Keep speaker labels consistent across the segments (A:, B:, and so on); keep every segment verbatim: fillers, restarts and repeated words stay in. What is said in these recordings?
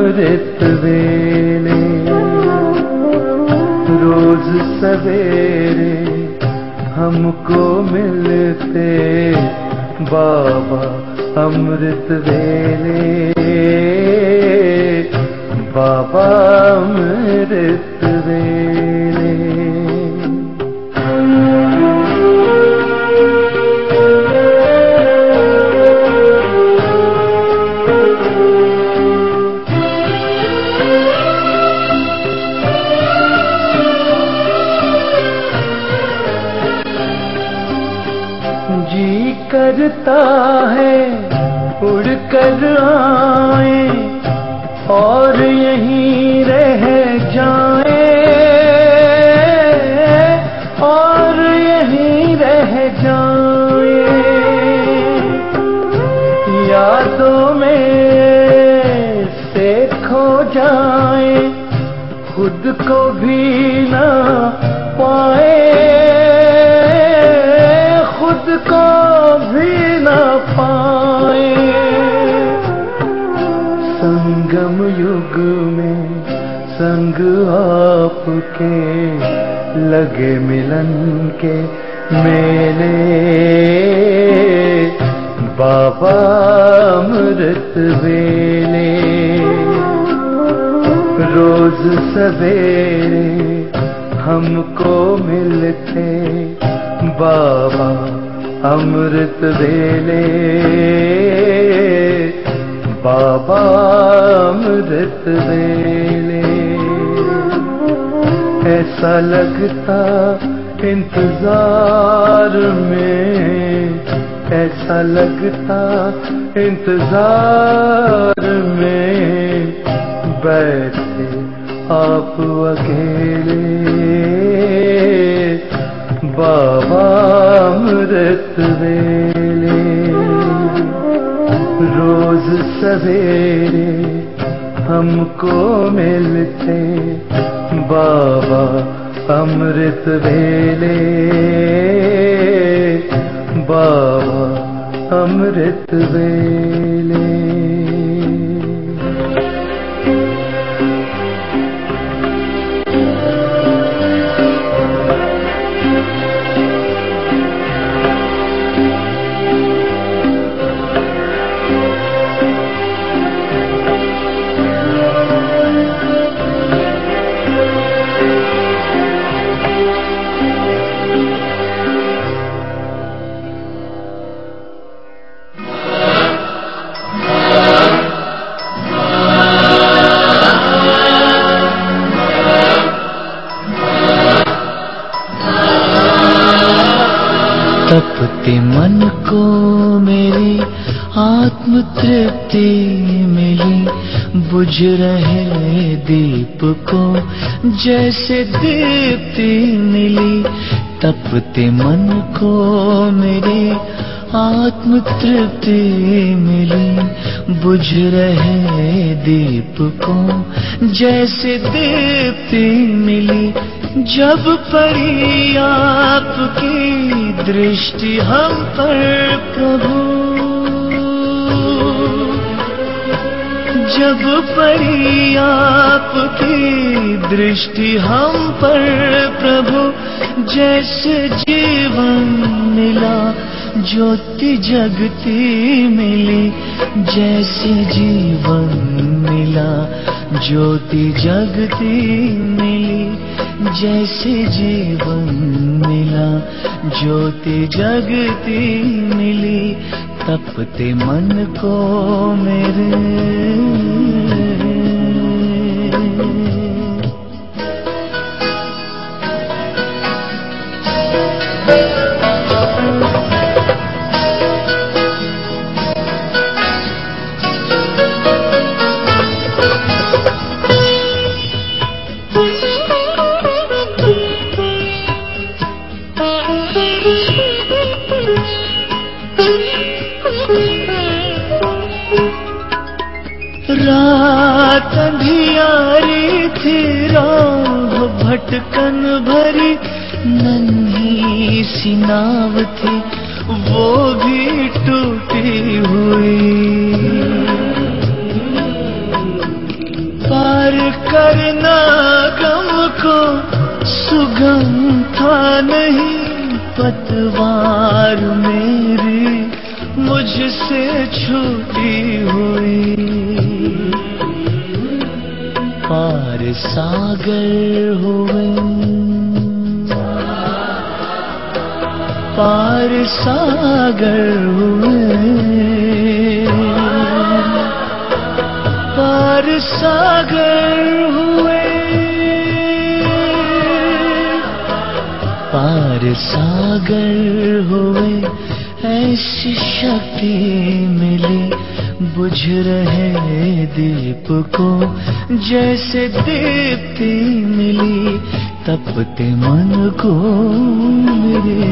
A: अमृत वेले रोज सवेरे हमको मिलते बाबा अमृत वेले, बाबा अमृत वेले। जी करता है उड़कर आए और यहीं रह जाए, और यहीं रह जाए। यादों में से खो जाए, खुद को भी ना पाए, खुद को भी ना पाए। संगम युग में संग आपके लगे मिलन के मेले, बाबा अमृत वेले रोज सवेरे हमको मिलते बाबा अमृत वेले, बाबा अमृत वेले। ऐसा लगता इंतजार में, ऐसा लगता इंतजार में बैठे आप अकेले, बाबा अमृत वेले रोज सवेरे हमको मिलते बाबा अमृत वेले, बाबा अमृत वेले।
B: तपते मन को मेरी आत्म तृप्ति मिली, बुझ रहे दीप को जैसे दीप्ति मिली। तपते मन को मेरी आत्म तृप्ति मिली, बुझ रहे दीप को जैसे दीप्ति मिली। जब पड़ी आपकी दृष्टि हम पर प्रभु, जब पड़ी आपकी दृष्टि हम पर प्रभु, जैसे जीवन मिला ज्योति जगती मिली, जैसे जीवन मिला ज्योति जगती मिली, जैसे जीवन मिला ज्योति जगती मिली। तपते मन को मेरे रात अंधियारी थी, राह भटकन भरी, नन्ही सी नाव थी वो भी टूटी हुई। करना गम को सुगम था नहीं, पतवार मेरी मुझसे छूटी हुई। पार सागर हुए, पार सागर हुए, पार सागर हुए, पार सागर हुए। ऐसी शक्ति मिली बुझ रहे दीप को, जैसे दीप्ति मिली तपते मन को मेरे।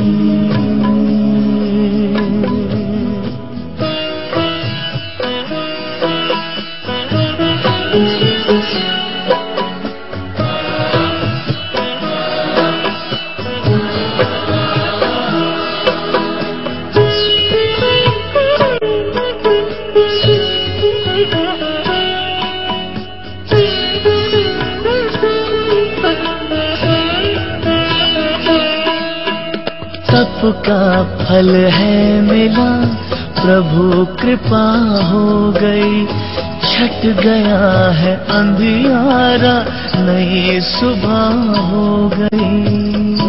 B: तप का फल है मिला, प्रभु कृपा हो गई। छट गया है अंधियारा, नई सुबह हो गई।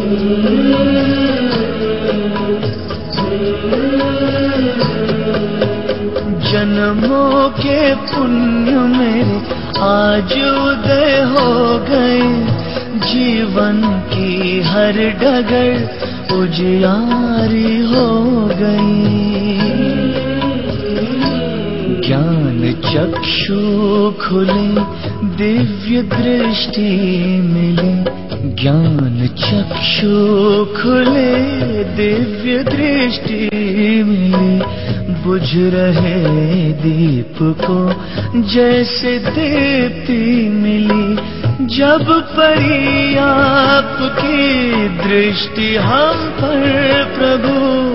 B: जन्मों के पुण्य मेरे आज उदय हो गए। जीवन की हर डगर उजियारी हो गई। ज्ञान चक्षु खुले, दिव्य दृष्टि मिले। ज्ञान चक्षु खुले, दिव्य दृष्टि मिले। बुझ रहे दीप को जैसे दीप्ति मिली। जब पड़ी आपकी दृष्टि हम पर प्रभु,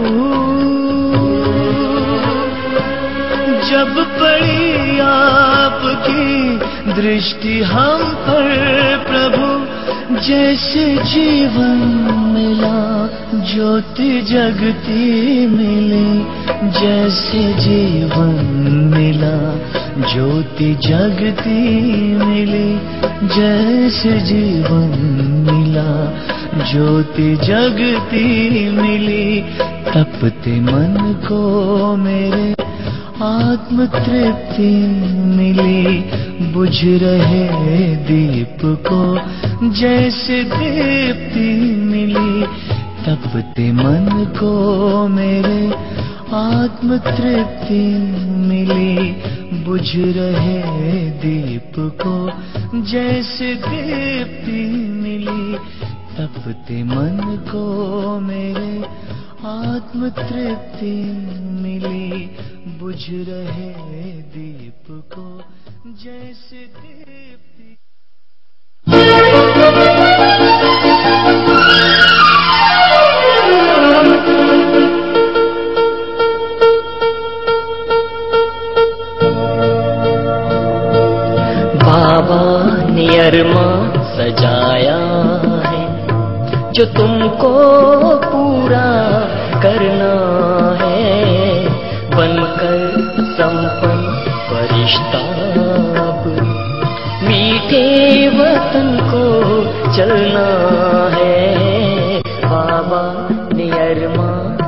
B: जब पड़ी आपकी दृष्टि हम पर प्रभु, जैसे जीवन मिला ज्योति जगती मिली। जैसे जीवन मिला ज्योति जगती मिली। जैसे जीवन मिला ज्योति जगती मिली। तपते मन को मेरे आत्म तृप्ति मिली। बुझ रहे दीप को जैसे दीप्ति मिली। तपते मन को मेरे आत्म तृप्ति मिली। बुझ रहे दीप को जैसे दीप्ति मिली। तपते मन को मेरे आत्म तृप्ति मिली। बुझ रहे दीप को जैसे दीप्ति।
C: बाबा ने अरमा सजाया है जो तुमको पूरा करना है। बनकर संपन्न फरिश्ता अब मीठे वतन को चलना है। बाबा ने अरमा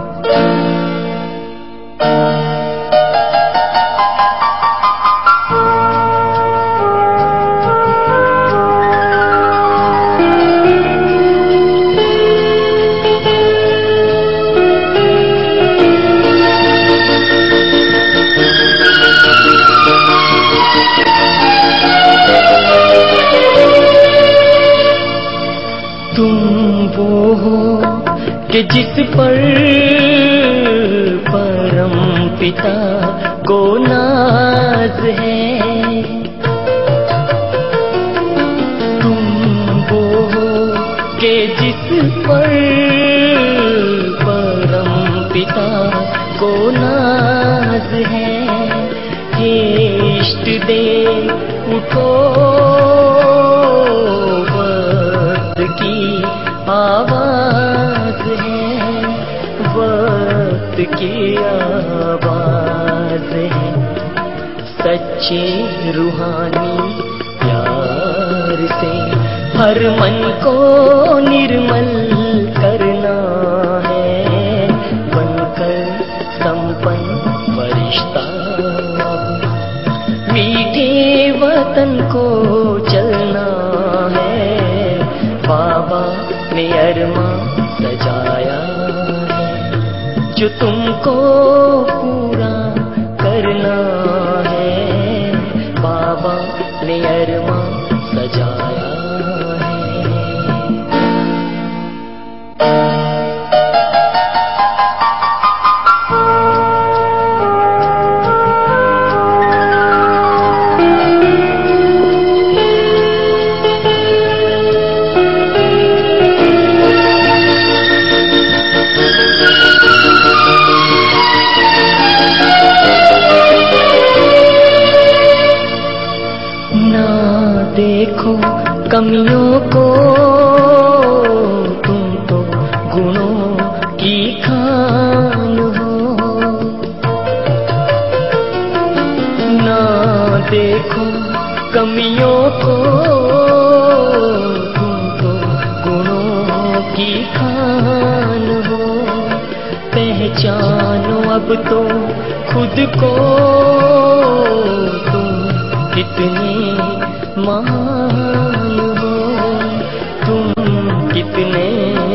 C: कि जिस पर परम पिता को नाज है। तुम वो हो कि जिस पर परम पिता को नाज है। हे इष्ट देव उठो आवाज है, वक्त की आवाज है। सच्चे रूहानी प्यार से हर मन को निर्मल करना है, बनकर संपन्न फरिश्ता। मीठे वतन को चलना है, बाबा ने अरमा सजाया है, जो तुमको पूरा करना है, बाबा ने अरमा सजाया है। देखो कमियों को, तुम तो गुणों की खान हो। ना देखो कमियों को, तुम तो गुणों की खान हो। पहचानो अब तो खुद को, तुम कितने महान हो, तुम कितने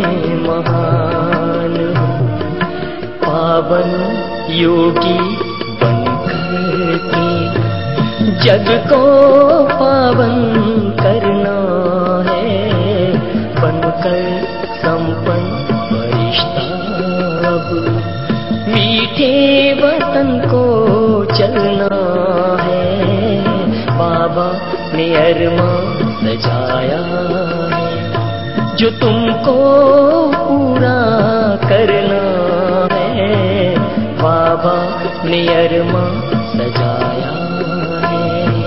C: महान हो। पावन योगी बनकर के जग को पावन करना है, बनकर संपन्न फरिश्ता। अब मीठे वतन को चलना है, बाबा ने अरमा सजाया है, जो तुमको पूरा करना है, बाबा ने अरमा सजाया है।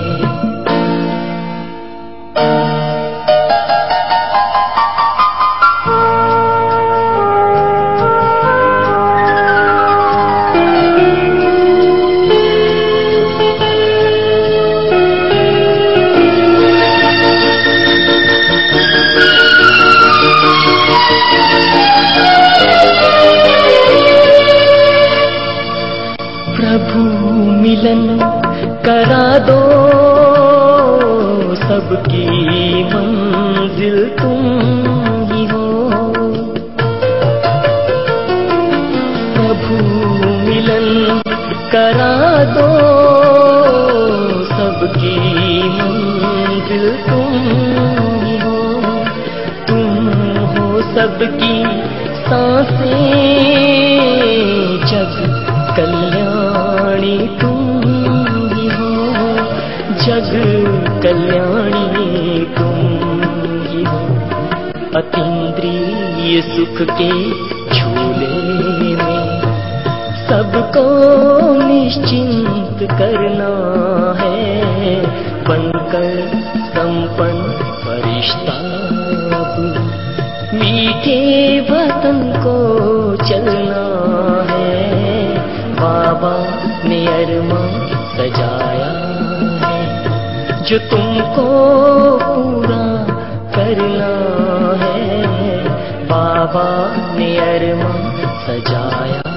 C: मिलन करा दो, सबकी मंजिल तुम ही हो। प्रभु मिलन करा दो, सबकी मंजिल तुम ही हो। तुम हो सबकी सांसें, जग कल्याणी तुम ही हो, जग कल्याणी तुम ही हो। अतीन्द्रिय सुख के झूले में सबको निश्चिंत करना है, बनकर संपन्न फरिश्ता। मीठे वतन को चलना है, बाबा ने अरमा सजाया है, जो तुमको पूरा करना है, बाबा ने अरमा सजाया है।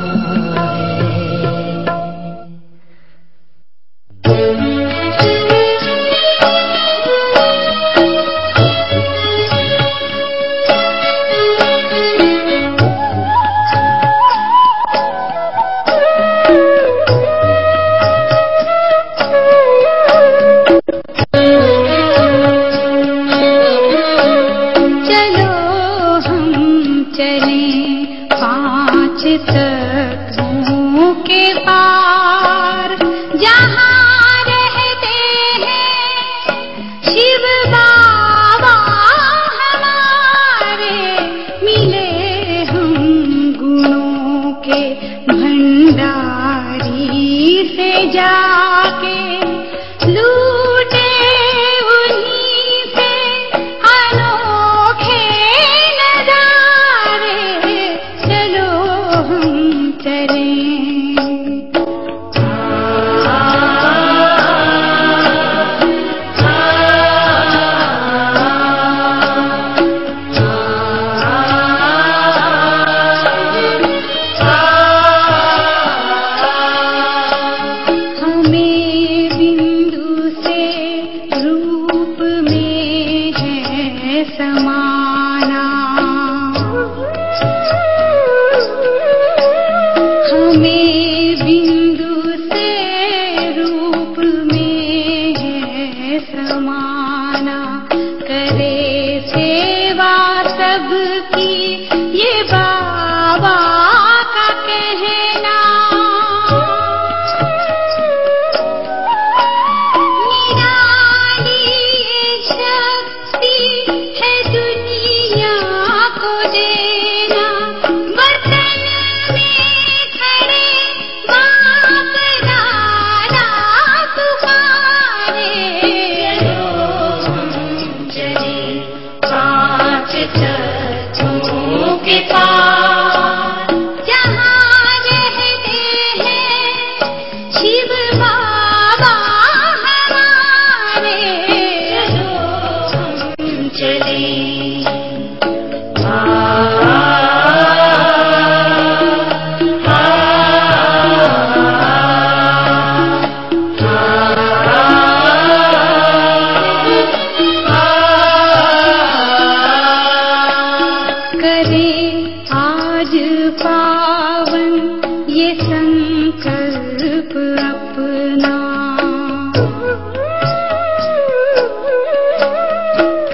D: चलो हम चलें पाँच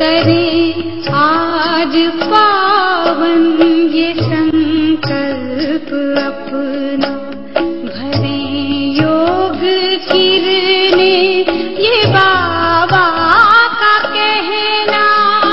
D: करें आज पावन ये संकल्प अपना, भरें योग किरणें ये बाबा का कहना।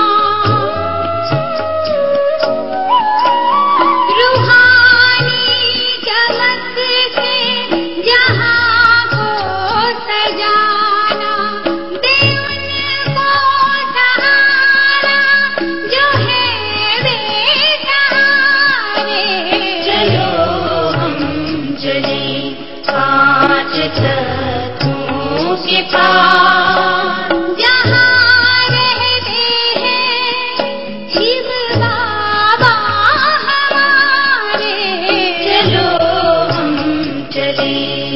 D: रूहानी जगत से जहां को सजाना, दे उनको सहारा जो है बेसहारे। चलो हम चले पांच तत्वों के पार, जहां रहते हैं शिव बाबा हमारे। चलो हम चले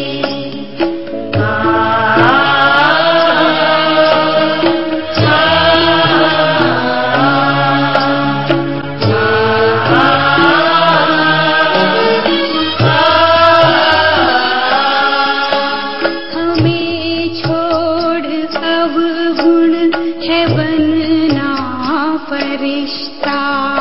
D: हमें छोड़ अवगुण है बनना फरिश्ता,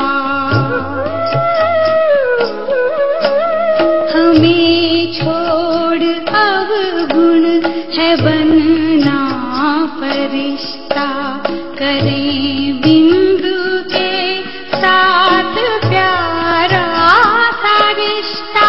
D: हमें छोड़ अवगुण है बनना फरिश्ता। करें बिंदु के साथ प्यारा सा रिश्ता।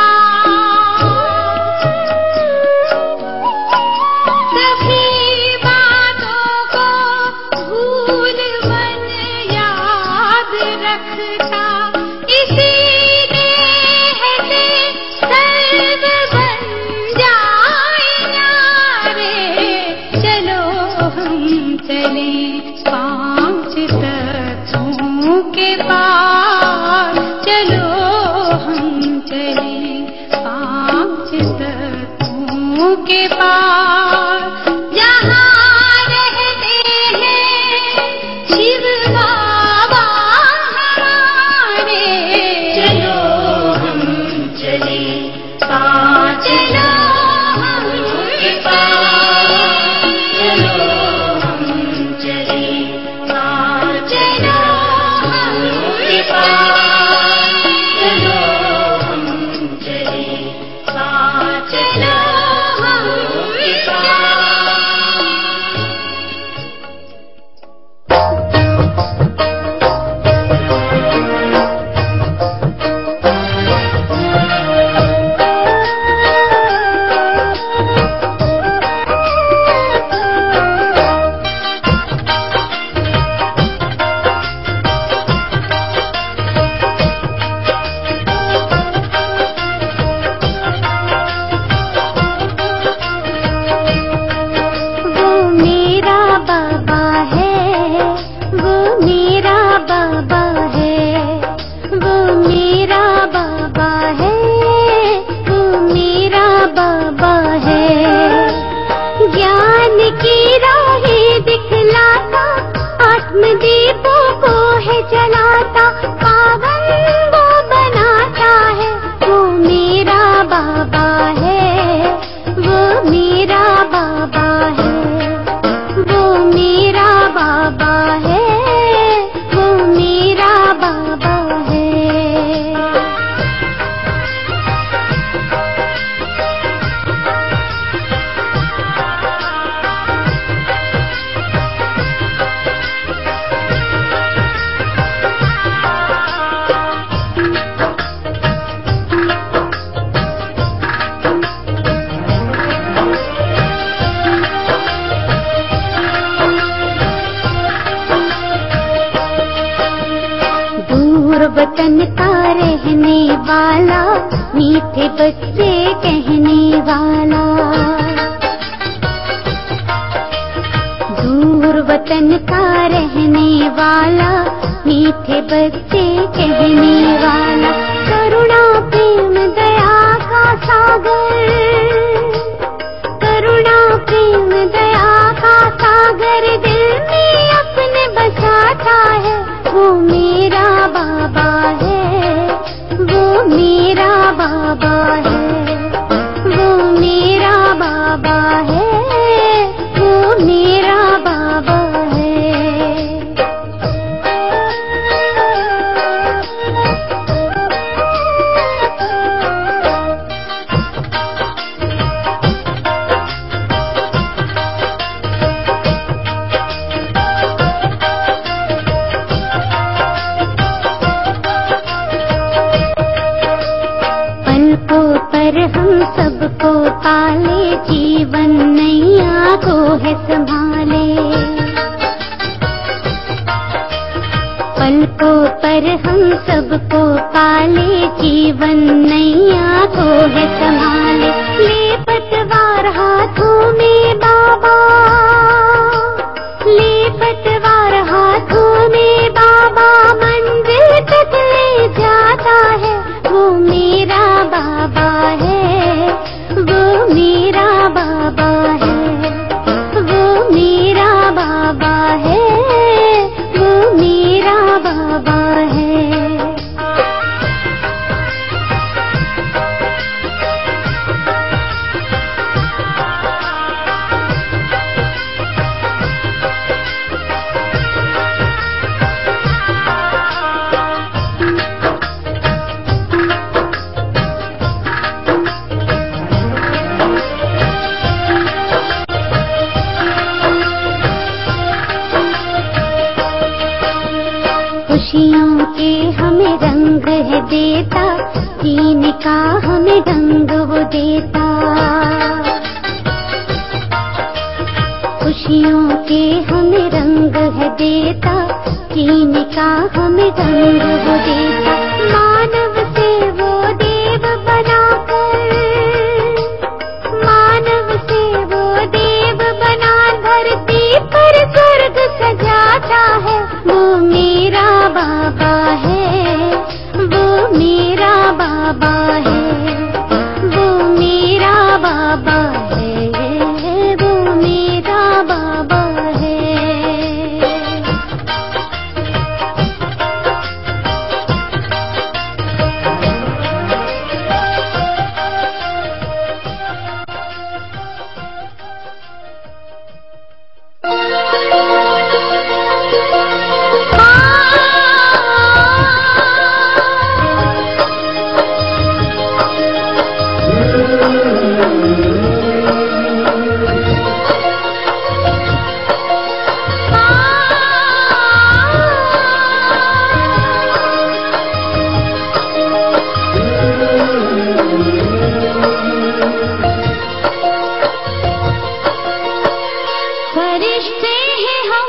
D: सभी बातों को भूल मन याद रखता, इसी नेह से सर्व बन जाए न्यारे। चलो हम चले पांच तत्वों के पार, चलो हम चले पांच तत्वों के पार, जहां रहते हैं शिव बाबा हमारे। चलो हम चले पांच तत्वों के पार, चलो हम चले पांच तत्वों के पार, चलो हम चले पांच तत्वों के पार। वो मेरा बाबा है, वो मेरा बाबा है, वो मेरा बाबा है, वो मेरा बाबा है। ज्ञान की राहें दिखलाता, आत्मदीपों को है जलाता, पावन वो बनाता है। वो मेरा बाबा है, वो मेरा बाबा है, वो मेरा बाबा है, वो मेरा बाबा है। दूर वतन का रहने वाला, मीठे बच्चे कहने वाला। दूर वतन का रहने वाला, मीठे बच्चे कहने वाला। करुणा प्रेम दया का सागर, करुणा प्रेम दया का सागर दिल में अपने बसाता है। वो मेरा बाबा है, वो मेरा बाबा है, वो मेरा बाबा है, वो मेरा बाबा है। पाले, जीवन नैया को है संभाले। पलकों पर हम सबको पाले, जीवन नैया को है संभाले। ले पतवार हाथों में बाबा, ले पतवार हाथों में बाबा, मंजिल तक ले जाता है। वो मेरा बाबा है, वो मेरा बाबा है, वो मेरा बाबा है, वो मेरा बाबा है। खुशियों के हमें रंग है देता, जीने का हमें ढंग वो देता। खुशियों के हमें रंग है देता, जीने का हमें ढंग वो देता। मानव से वो देव बनाकर, मानव से वो देव बना धरती पर स्वर्ग सजाता है। वो मेरा बाबा है, वो मेरा बाबा है, वो मेरा बाबा है, वो मेरा बाबा है। फरिश्ते हैं हम,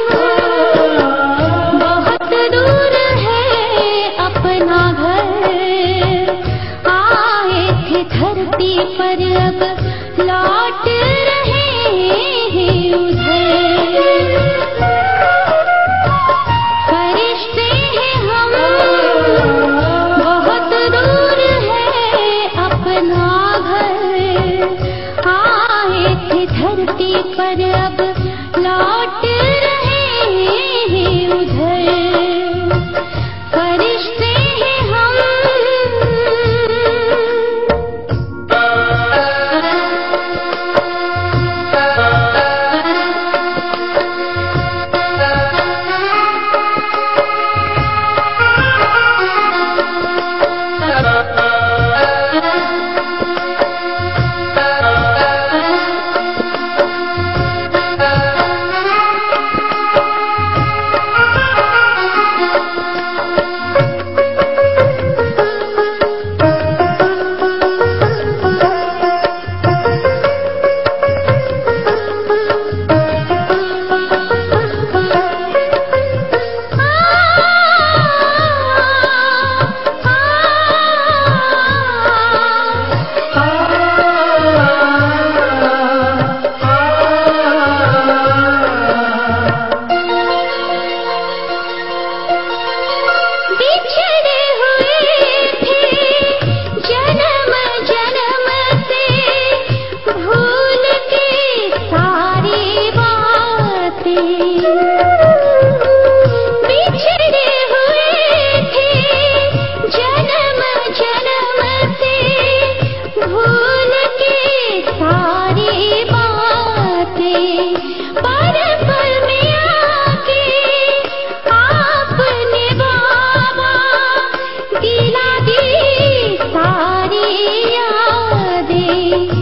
D: बहुत दूर है अपना घर। आए थे धरती पर अब लौट रहे हैं उधर। फरिश्ते हैं हम, बहुत दूर है अपना घर। आए थे धरती पर अब लौट रहे हैं उधर। फरिश्ते हैं हम।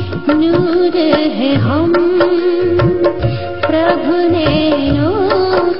D: नूर है हम, प्रभु ने नूर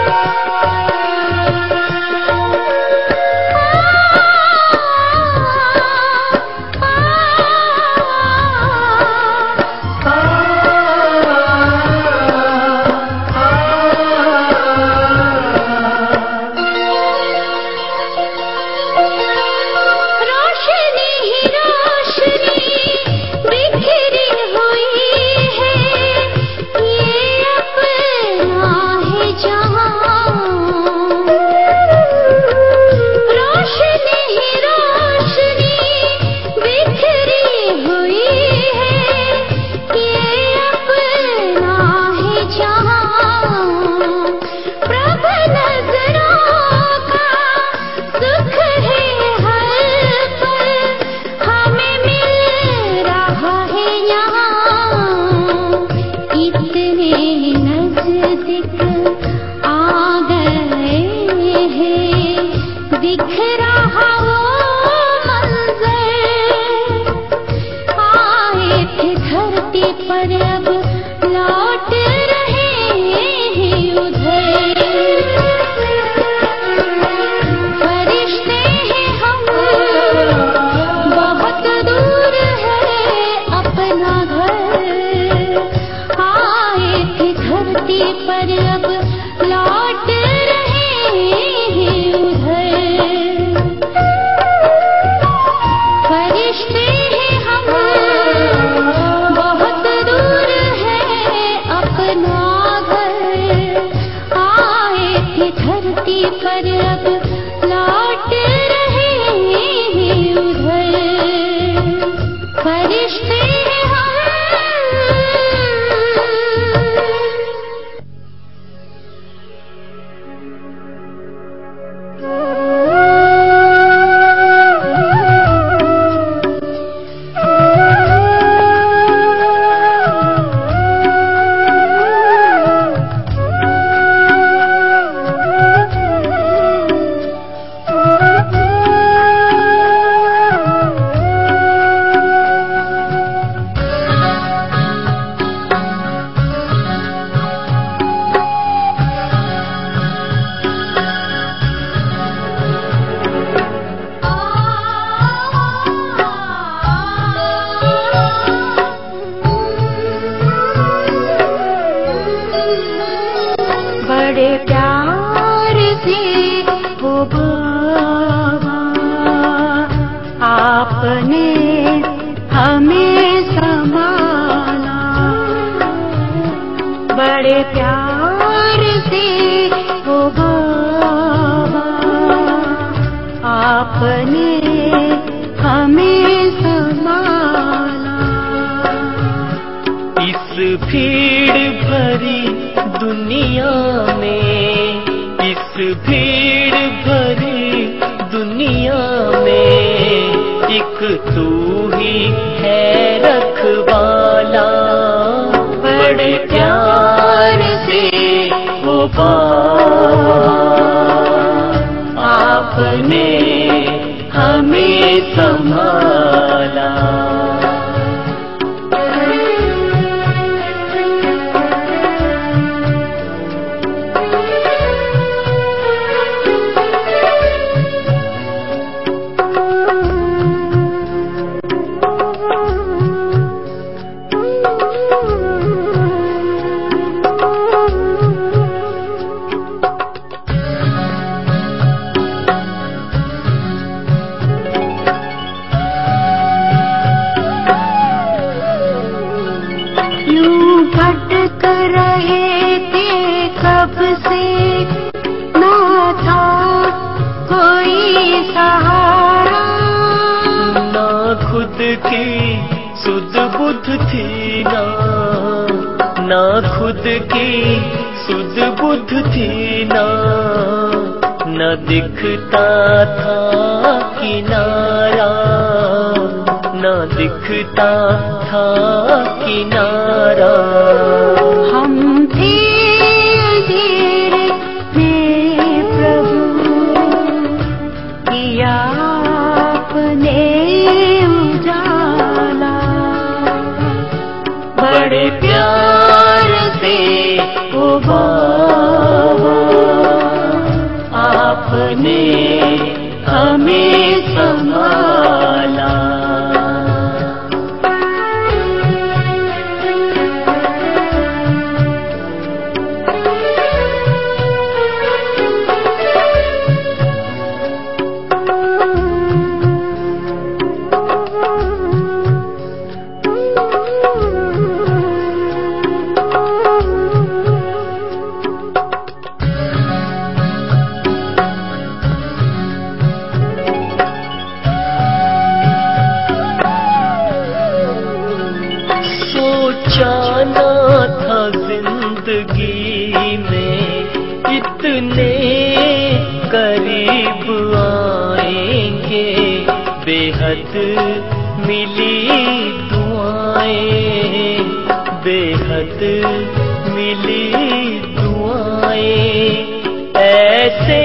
C: बड़े प्यार से ओ बाबा जितने करीब आएंगे बेहद मिली दुआएं, बेहद मिली दुआएं। ऐसे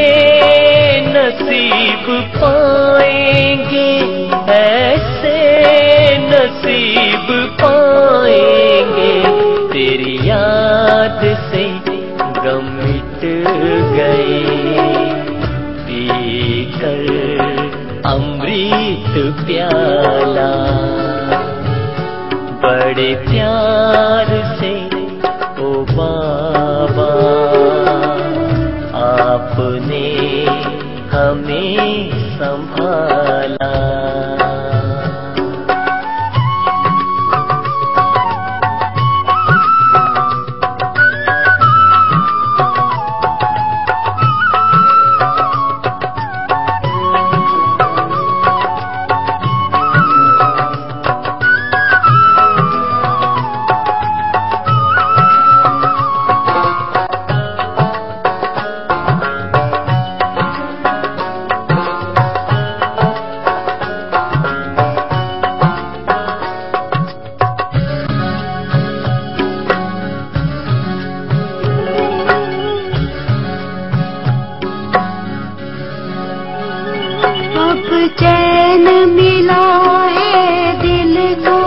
C: नसीब पाएंगे, ऐसे नसीब पाएंगे। तेरी याद से गम मिट गए, पीकर अमृत प्याला बड़े प्यार से ओ बाबा आपने हमें संभाला।
D: चैन मिला है दिल को,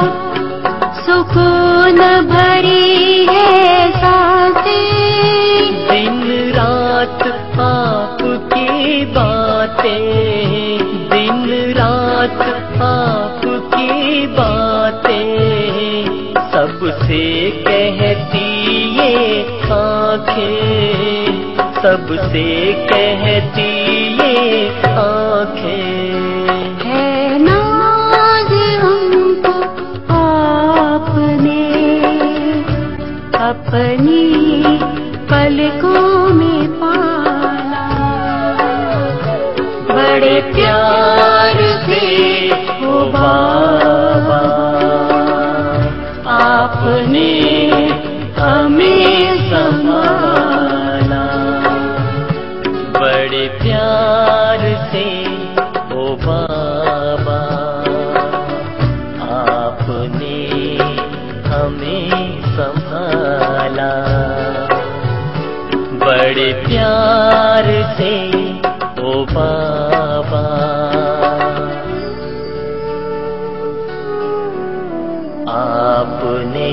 D: सुकून भरी है सांसें।
C: दिन रात आपकी बातें, दिन रात आपकी बातें सबसे कहती ये आँखें, सबसे कहती ये आँखें।
D: है नाज हमको आपने अपनी पलकों में पाला,
C: बड़े प्यार से ओ बाबा आपने हमें संभाला। बड़े प्यार से ओ बाबा आपने हमें संभाला। बड़े प्यार से ओ बाबा आपने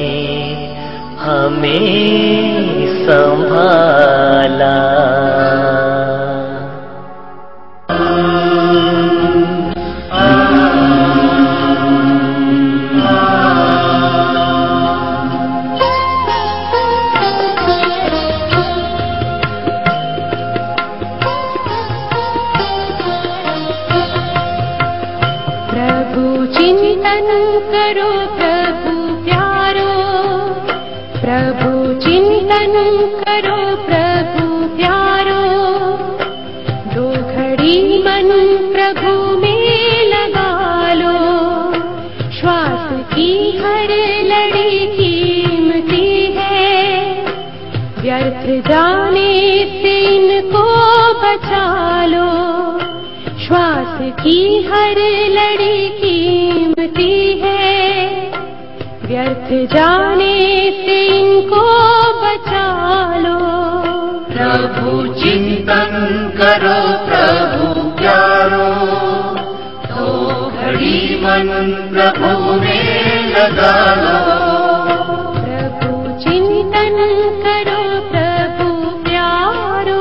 C: हमें संभाला।
D: प्रभु चिंतन करो प्रभु प्यारो, प्रभु चिंतन करो प्रभु प्यारो। दो घड़ी मन प्रभु में लगा लो, श्वास की हर लड़ी कीमती है। व्यर्थ जाने से इनको बचा लो, श्वास की हर लड़ी कीमती है। व्यर्थ जाने से इनको बचा लो।
B: प्रभु चिंतन करो प्रभु प्यारो, तो घड़ी मन प्रभु में लगा लो।
D: प्रभु चिंतन करो प्रभु प्यारो।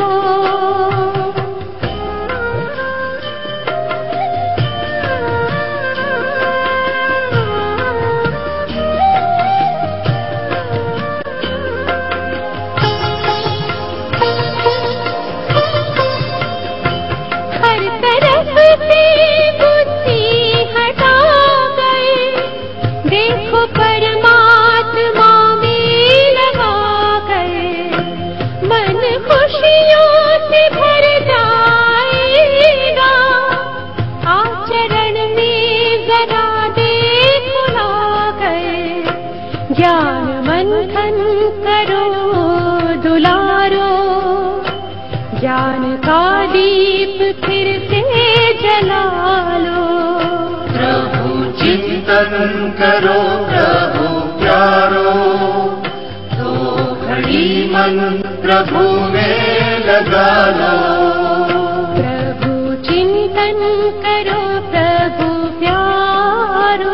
D: हर तरफ से बुद्धि हटा गए, देखो परमा ज्ञान का दीप फिर से जला लो।
B: प्रभु चिंतन करो प्रभु प्यारो, दो घड़ी मन प्रभु में लगा लो।
D: प्रभु चिंतन करो प्रभु प्यारो।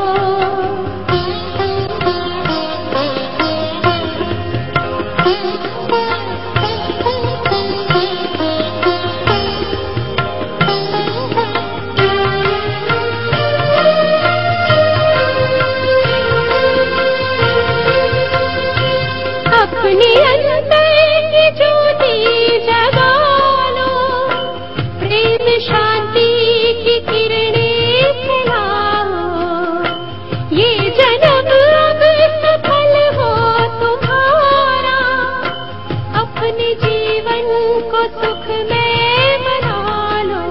D: अपनी अंतर की ज्योति जगा लो, प्रेम शांति की किरणें फैलाओ। ये जन्म अब सफल हो तुम्हारा, अपने जीवन को सुखमय बना लो।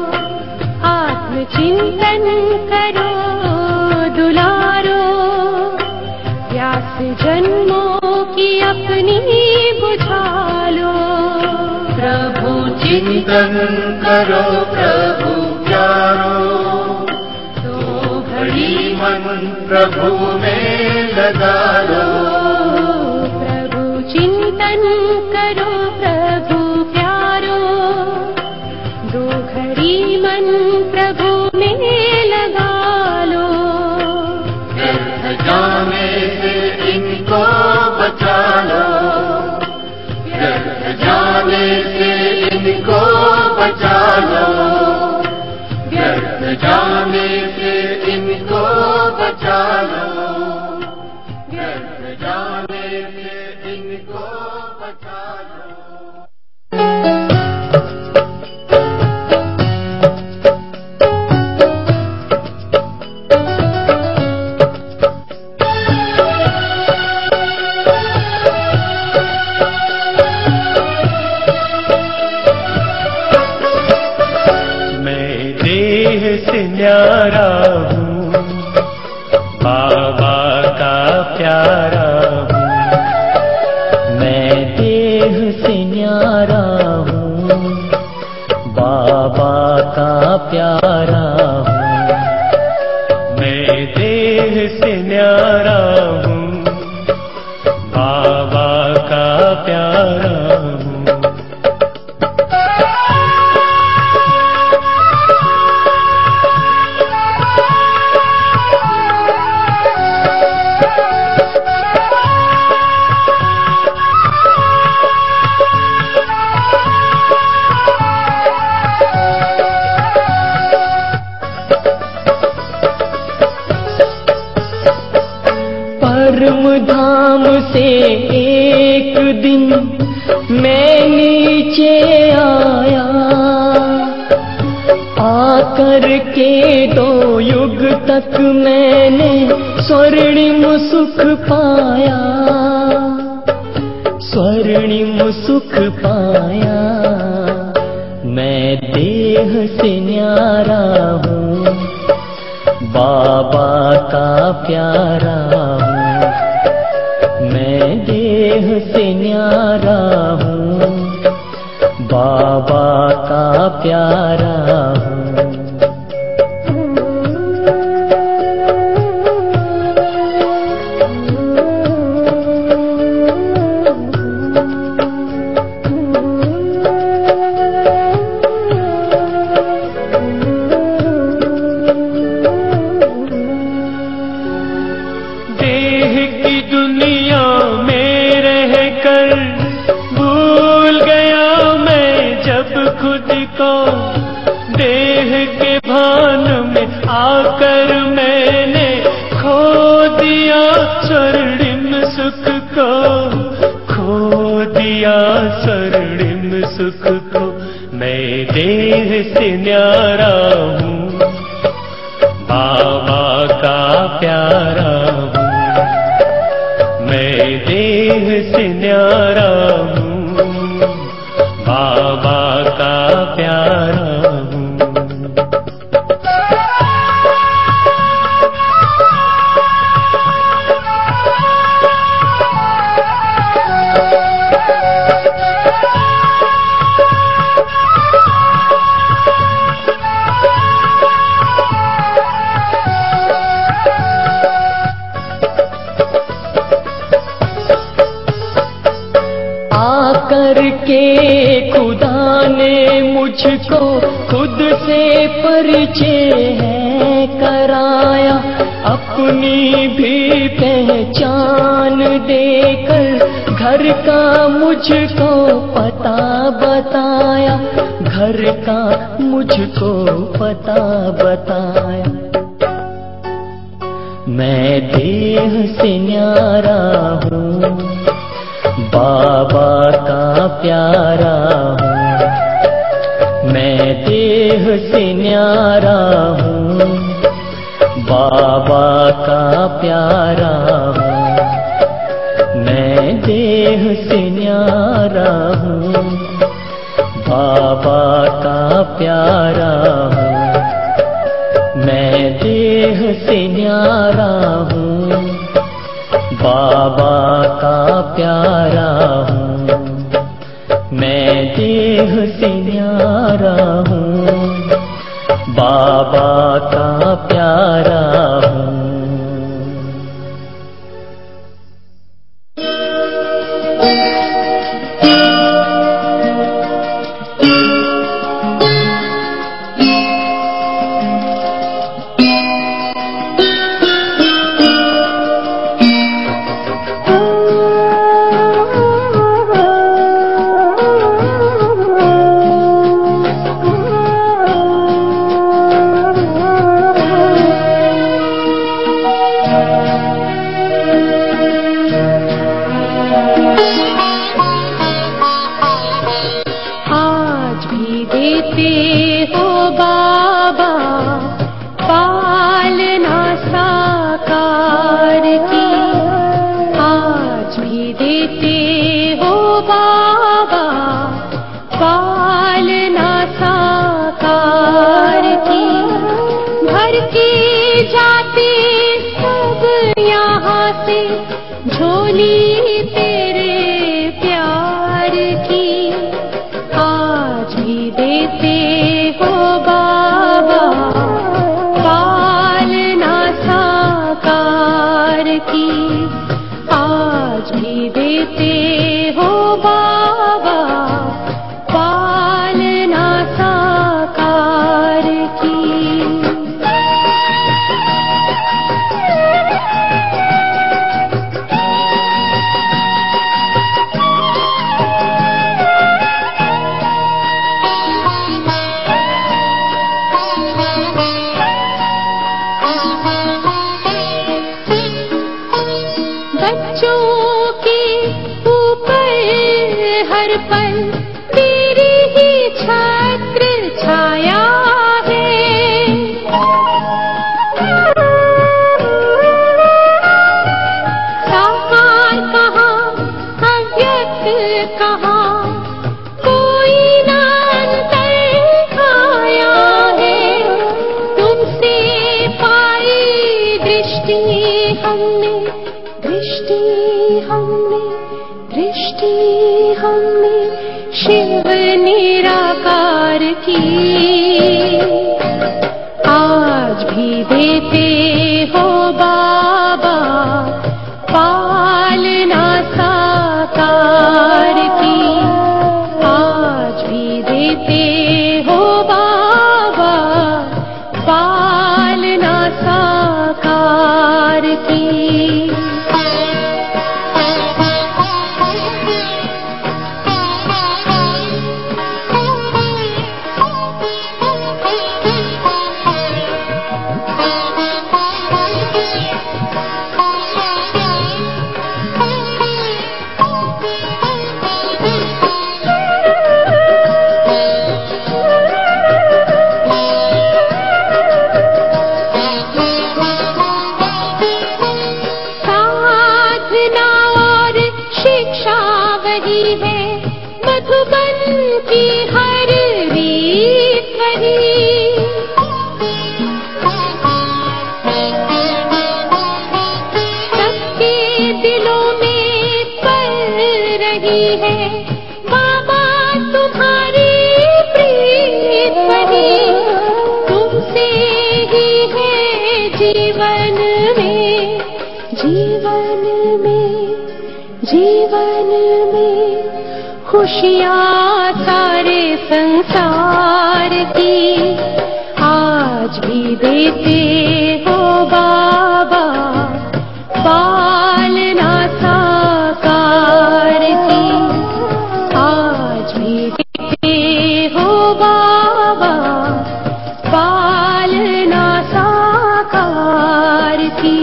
D: आत्मचिंतन करो दुलारो, प्यास जन्मों की अपनी बुझा लो।
B: प्रभु चिंतन करो प्रभु प्यारो, दो घड़ी मन प्रभु में लगा लो।
D: प्रभु चिंतन करो प्रभु प्यारो, दो घड़ी मन प्रभु में लगा लो।
B: व्यर्थ जाने से इनको बचा लो, व्यर्थ जाने से इनको बचा लो, व्यर्थ जाने से इनको बचा लो, व्यर्थ जाने से इनको बचा लो।
A: न्यारा हूँ, बाबा का प्यारा हूँ। मैं देह से न्यारा हूँ, बाबा का प्यारा हूँ। मैं देह से न्यारा हूँ, बाबा का प्यारा हूँ। परम धाम से एक दिन मैं नीचे आया, आकर के दो युग तक मैंने स्वर्णिम सुख पाया, स्वर्णिम सुख पाया। मैं देह से न्यारा हूँ, बाबा का प्यारा हूँ। मैं देह से न्यारा हूँ, बाबा का प्यारा हूँ। देह के भान में आकर मैंने खो दिया स्वर्णिम सुख को, खो दिया स्वर्णिम सुख को। मैं देह से न्यारा हूँ, बाबा का प्यारा हूँ। मैं देह से न्यारा हूँ, बाबा का प्यारा हूँ।
C: करके खुदा ने मुझको खुद से परिचय है कराया, अपनी भी पहचान देकर घर का मुझको पता बताया, घर का मुझको पता बताया। मैं देह से न्यारा हूँ, बाबा का प्यारा हूँ। मैं देह से न्यारा हूँ, बाबा का प्यारा हूँ। मैं देह से न्यारा हूँ, बाबा का प्यारा हूँ। मैं देह से न्यारा हूँ, बाबा का प्यारा हूँ। मैं देह से न्यारा हूँ, बाबा का प्यारा हूँ। खुशियाँ सारे संसार की आज भी देते हो बाबा, पालना साकार की आज भी देते हो बाबा, पालना साकार की।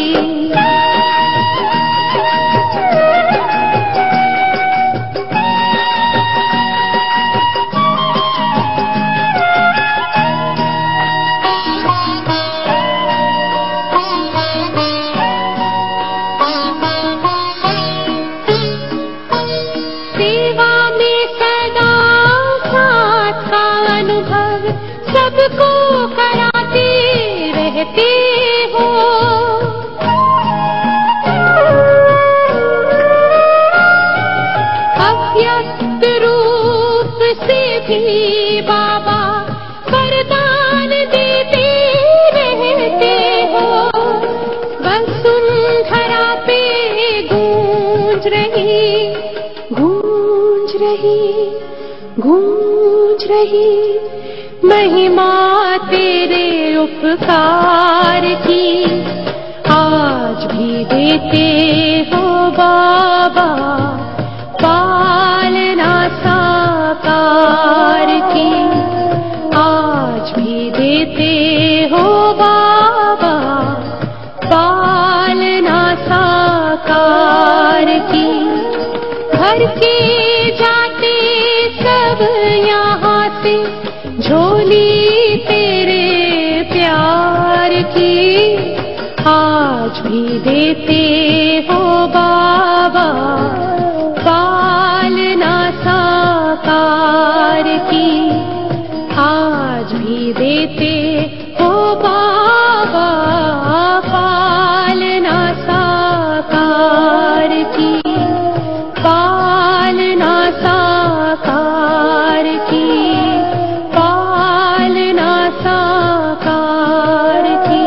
C: सबको कराते रहते हो, अव्यक्त रूप से भी बाबा वरदान देते रहते हो। वसुंधरा पे गूंज रही गूंज रही गूंज रही महिमा तेरे उपकार की आज भी देते हो बाबा, पालना साकार की आज भी देते हो बाबा, पालना साकार की। भर के जाते सब यहाँ से झोली तेरे प्यार की आज भी देते हो बाबा, पालना साकार की आज भी देते हो बाबा, पालना साकार की पालना साकार की पालना साकार की।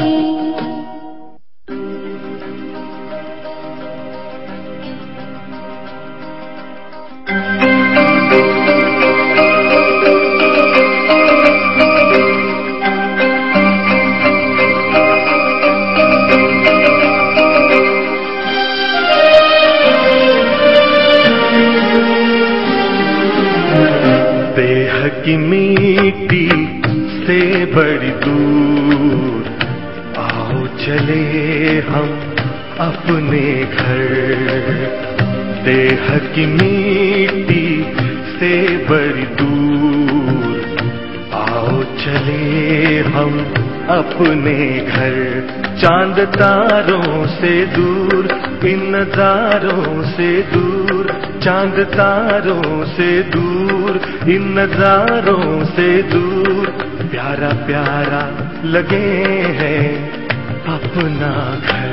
E: देह की मिट्टी से बड़ी दूर आओ चले हम अपने घर। देह की मिट्टी से बड़ी दूर आओ चले हम अपने घर। चांद तारों से दूर, इन नजारों से दूर, चांद तारों से दूर, इन नजारों से दूर, प्यारा प्यारा लगे है अपना घर।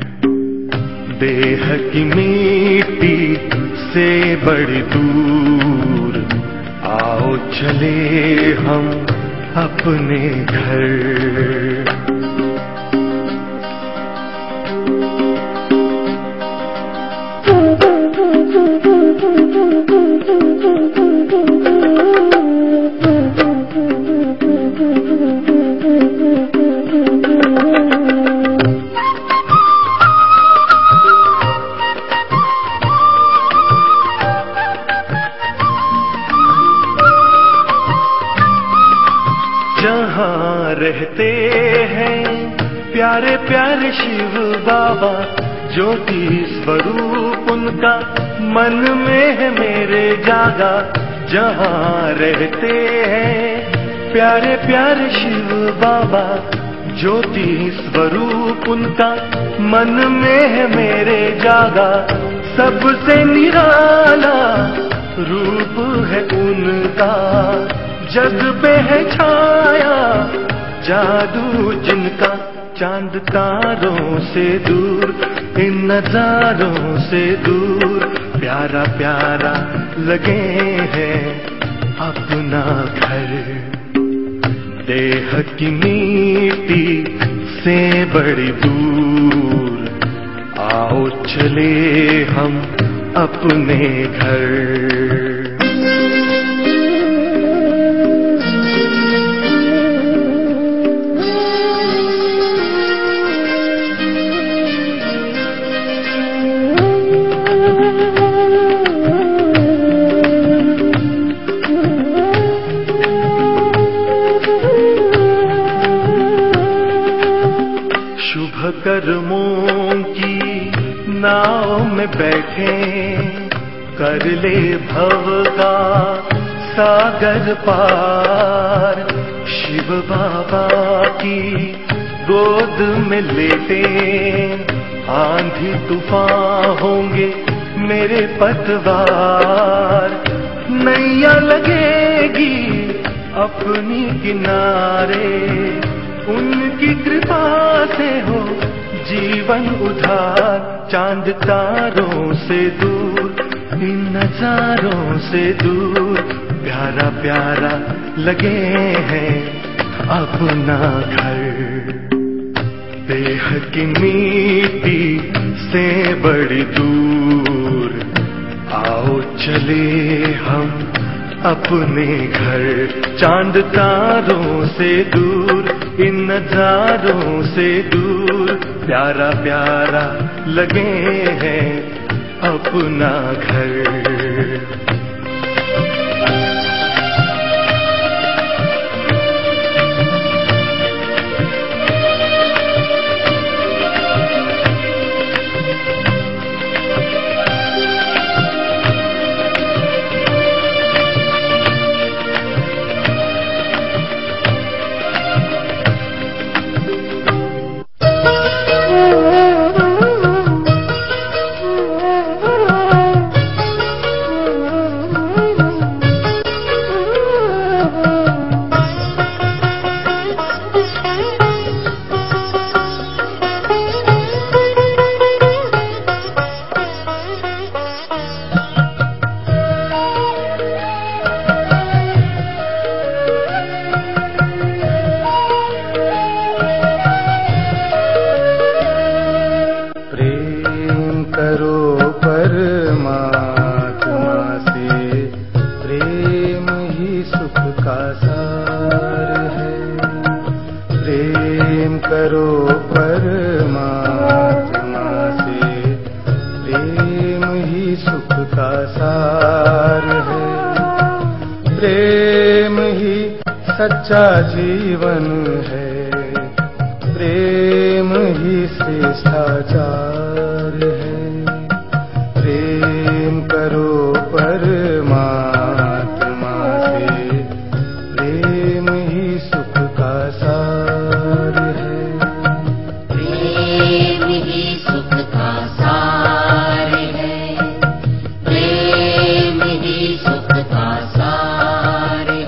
E: देह की मिट्टी से बड़ी दूर आओ चले हम अपने घर। जहाँ रहते हैं प्यारे प्यारे शिव बाबा, ज्योति स्वरूप उनका मन में है मेरे जागा। जहाँ रहते हैं प्यारे प्यारे शिव बाबा, ज्योति स्वरूप उनका मन में है मेरे जागा। सबसे निराला रूप है उनका, जग पे है छाया जादू जिनका। चांद तारों से दूर, इन नजारों से दूर, प्यारा प्यारा लगे है अपना घर। देह की मिट्टी से बड़ी दूर आओ चले हम अपने घर। शुभ कर्मों की नाव में बैठे कर ले भव का सागर पार। शिव बाबा की गोद में लेटे आंधी तूफान होंगे मेरे पतवार। नैया लगेगी अपनी किनारे, उनकी कृपा से हो जीवन उधार। चांद तारों से दूर, इन नजारों से दूर, प्यारा प्यारा लगे हैं अपना घर। देह की मिट्टी से बड़ी दूर, आओ चले हम अपने घर। चांद तारों से दूर, इन नजारों से दूर, प्यारा प्यारा लगे हैं अपना घर।
F: सच्चा जीवन है, प्रेम ही श्रेष्ठाचार है। प्रेम करो परमात्मा से, प्रेम ही सुख का सार है।
B: प्रेम ही सुख का सार है, प्रेम ही सुख का सार है।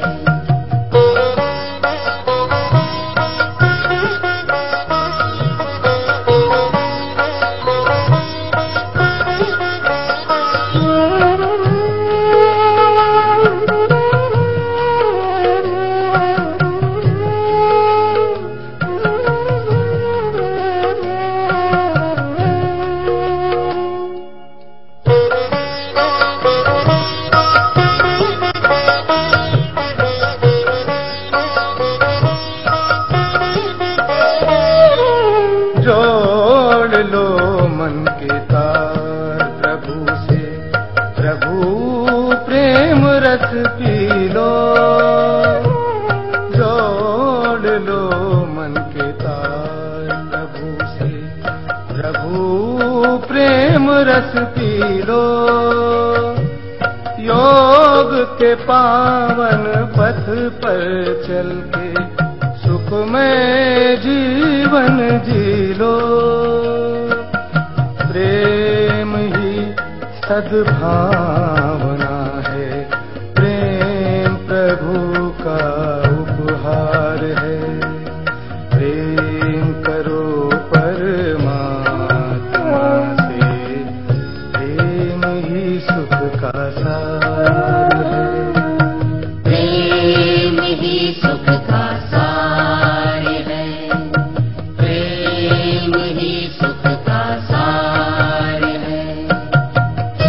F: जोड़ लो मन के तार प्रभु से, प्रभु प्रेम रस पी लो। जोड़ लो मन के तार प्रभु से, प्रभु प्रेम रस पी लो। योग के पावन पथ पर चल के सुखमय जीवन जी लो। प्रेम ही सद्भावना है, प्रेम प्रभु का उपहार है। प्रेम करो परमात्मा से, प्रेम ही सुख का सार है।
B: प्रेम ही सुख का सार है, प्रेम ही सुख का सार है।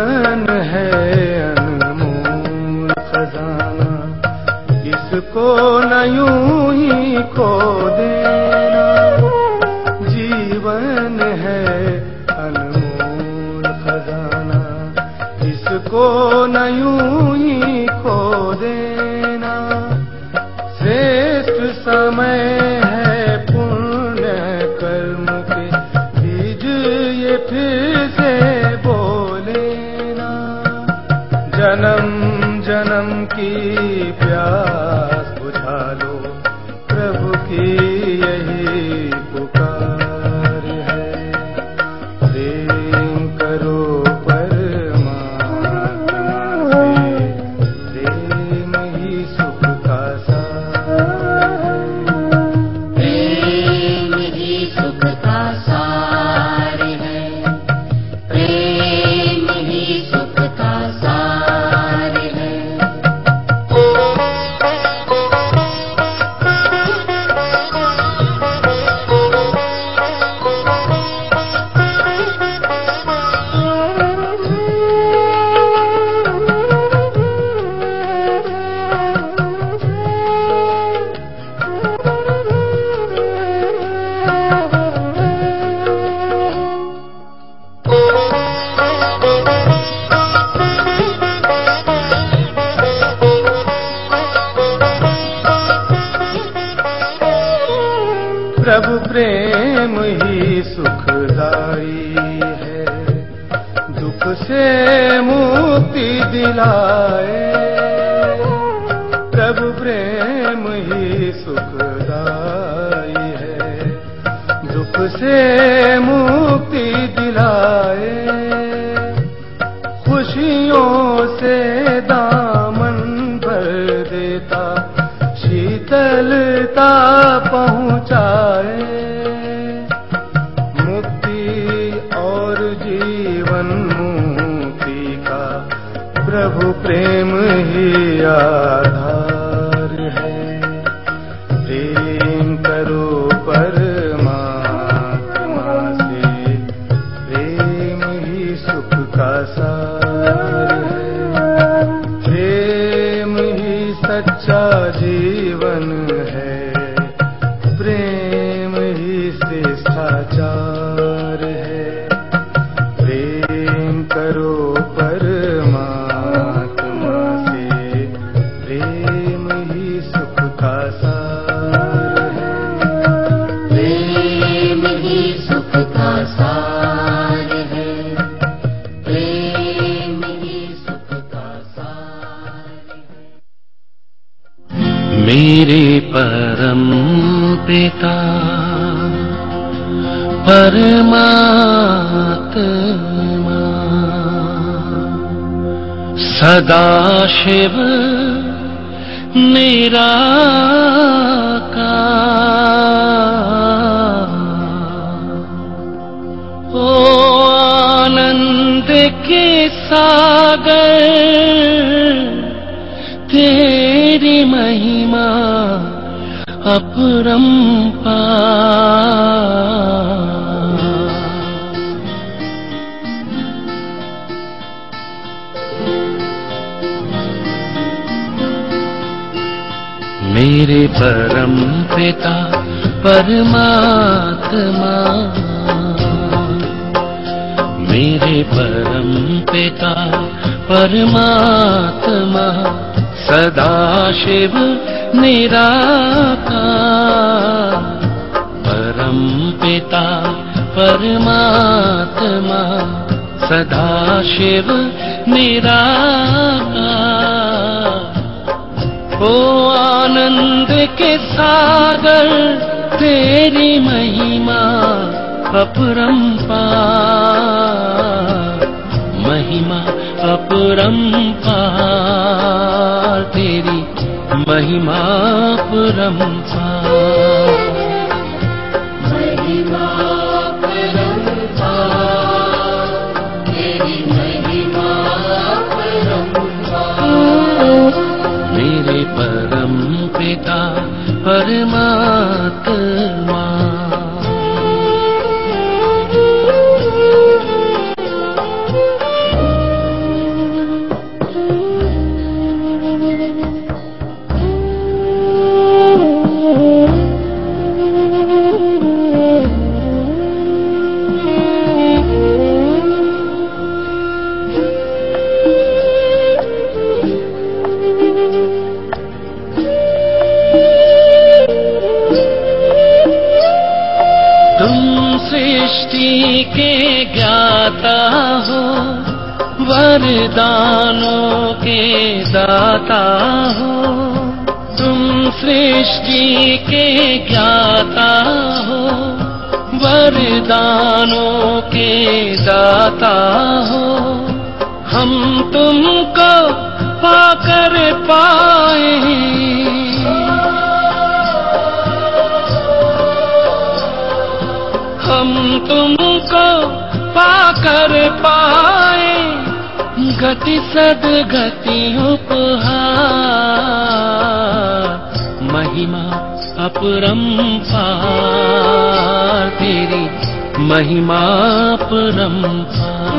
F: जीवन है अनमोल खजाना, इसको न यूं ही खो देना। जीवन है अनमोल खजाना, इसको न यूं ही खो देना। श्रेष्ठ समय है पुण्य कर्म के, बीज ये फिर से बोले ना। जन्म जन्म की प्यास बुझा लो, प्रभु की यही पुकार है। प्रेम करो परमात्मा से, प्रेम ही सुख का सार है।
B: प्रेम ही सुख का सार है, प्रेम ही सुख का सार है।
F: प्रभु प्रेम ही सुखदाई है, दुख से मुक्ति दिलाए। प्रभु प्रेम ही सुखदाई है, दुख से मुक्ति दिलाए। खुशियों से दामन भर देता, शीतलता पहुँचाए। मुक्ति और जीवन मुक्ति का प्रभु प्रेम ही आधार है। प्रेम करो परमात्मा से, प्रेम ही सुख का सार है। प्रेम ही सच्चा जीवन है, प्रेम ही श्रेष्ठाचार है। प्रेम करो परमात्मा से, प्रेम ही सुख का सार है।
B: प्रेम ही सुख का सार है, प्रेम ही सुख का सार है।
A: मेरे परम पिता परमात्मा सदाशिव निराकार, ओ आनंद के सागर तेरी महिमा अपरंपार। मेरे परम पिता परमात्मा, मेरे परम पिता परमात्मा सदाशिव निराकार। परम पिता परमात्मा सदाशिव निराकार, ओ आनंद के सागर तेरी महिमा अपरंपार। महिमा अपरंपार, तेरी महिमा अपरंपार।
B: महिमा अपरंपार, तेरी महिमा अपरंपार।
A: मेरे परम पिता परमात्मा। वरदानों के दाता हो, तुम सृष्टि के ज्ञाता हो। वरदानों के दाता हो, हम तुमको पाकर पाए। हम तुमको पाकर पाए, गति सद्गति उपहार। महिमा अपरंपार तेरी, महिमा अपरंपार।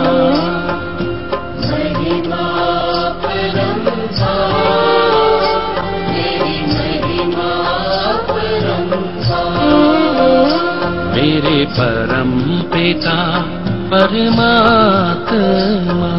B: महिमा अपरंपार तेरी, महिमा अपरंपार।
A: मेरे परम पिता परमात्मा,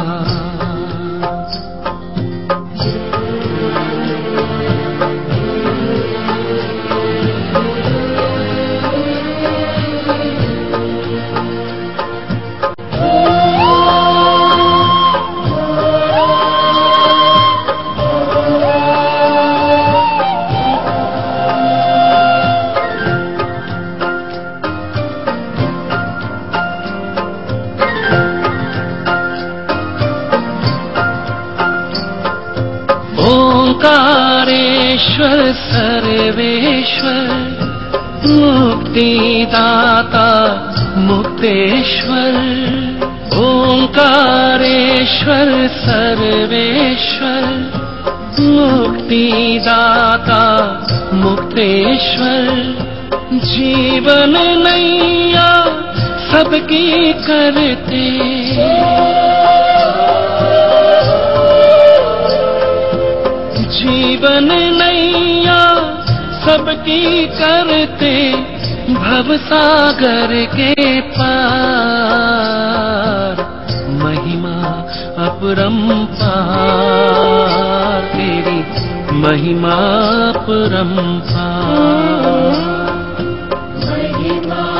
A: ओंकारेश्वर सर्वेश्वर, मुक्तिदाता मुक्तेश्वर। ओंकारेश्वर सर्वेश्वर, मुक्तिदाता मुक्तेश्वर। जीवन नैया सबकी करते, जीवन नैया सबकी करते। भवसागर के पार, महिमा अपरंपार तेरी, महिमा अपरंपार।
B: महिमा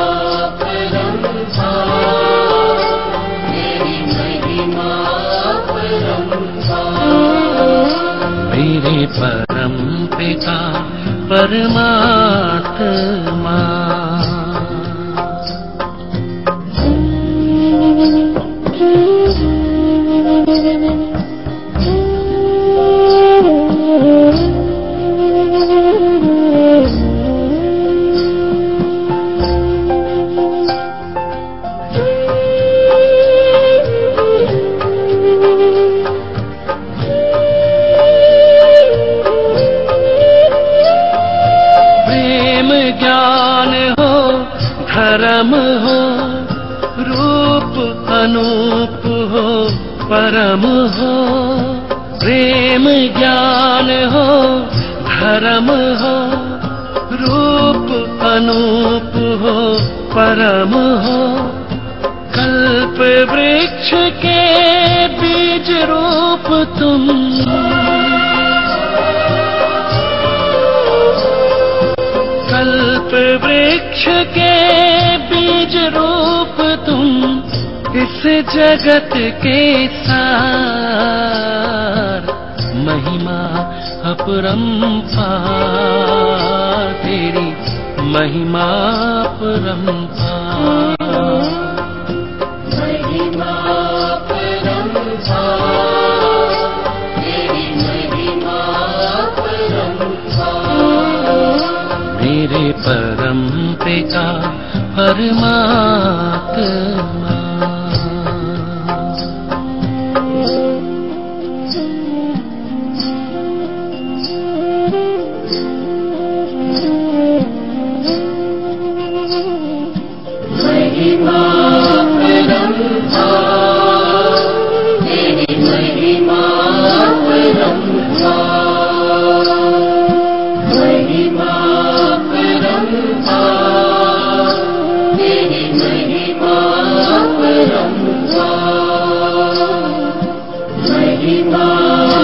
B: अपरंपार तेरी, महिमा अपरंपार।
A: मेरे परम पिता परमात्मा, ज्ञान हो धर्म हो, रूप अनूप हो परम हो। प्रेम ज्ञान हो धर्म हो, रूप अनूप हो परम हो। कल्प वृक्ष के बीज रूप तुम, कल्प वृक्ष के बीज रूप तुम। इस जगत के सार, महिमा अपरंपार तेरी, महिमा अपरंपार।
B: महिमा अपरंपार तेरी, महिमा अपरंपार।
A: मेरे परम पिता परमात्मा,
B: महिमा अपरंपार तेरी, महिमा अपरंपार। महिमा अपरंपार तेरी, महिमा अपरंपार। महिमा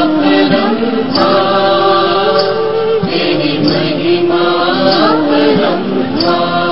B: अपरंपार तेरी, महिमा अपरंपार।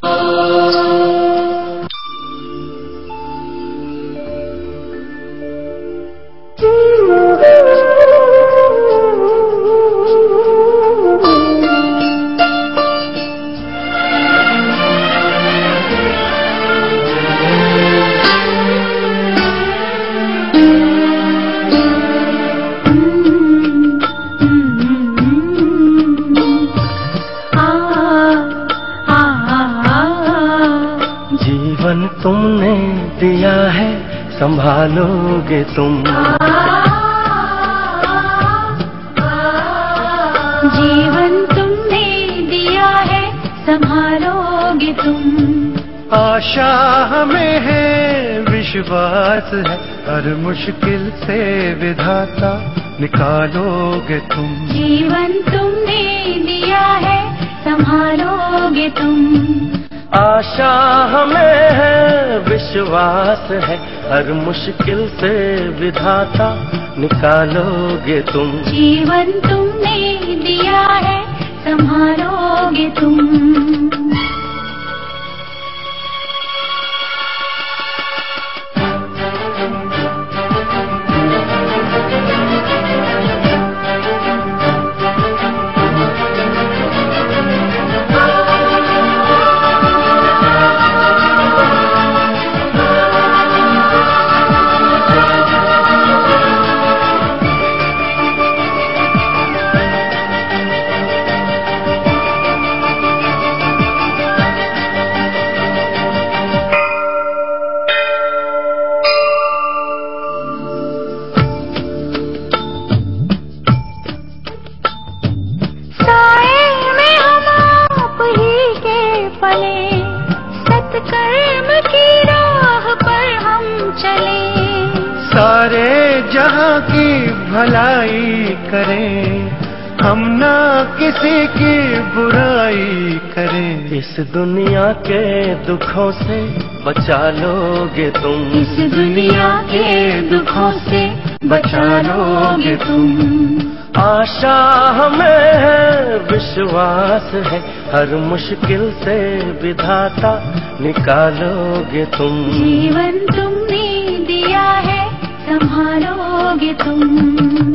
A: निकालोगे तुम।
D: जीवन तुमने दिया है, संभालोगे तुम।
E: आशा हमें है, विश्वास है, हर मुश्किल से विधाता निकालोगे तुम।
D: जीवन तुमने दिया है, संभालोगे तुम।
A: आशा हमें है, विश्वास है, हर मुश्किल से विधाता निकालोगे तुम।
D: जीवन तुमने दिया है, संभालोगे तुम।
E: सारे जहां की भलाई करें, हम ना किसी की बुराई करें।
A: इस दुनिया के दुखों से बचा लोगे तुम।
D: इस दुनिया के दुखों से बचा लोगे तुम।
A: आशा हमें है, विश्वास है, हर मुश्किल से विधाता निकालोगे तुम।
D: जीवन तुमने दिया है, संभालोगे तुम।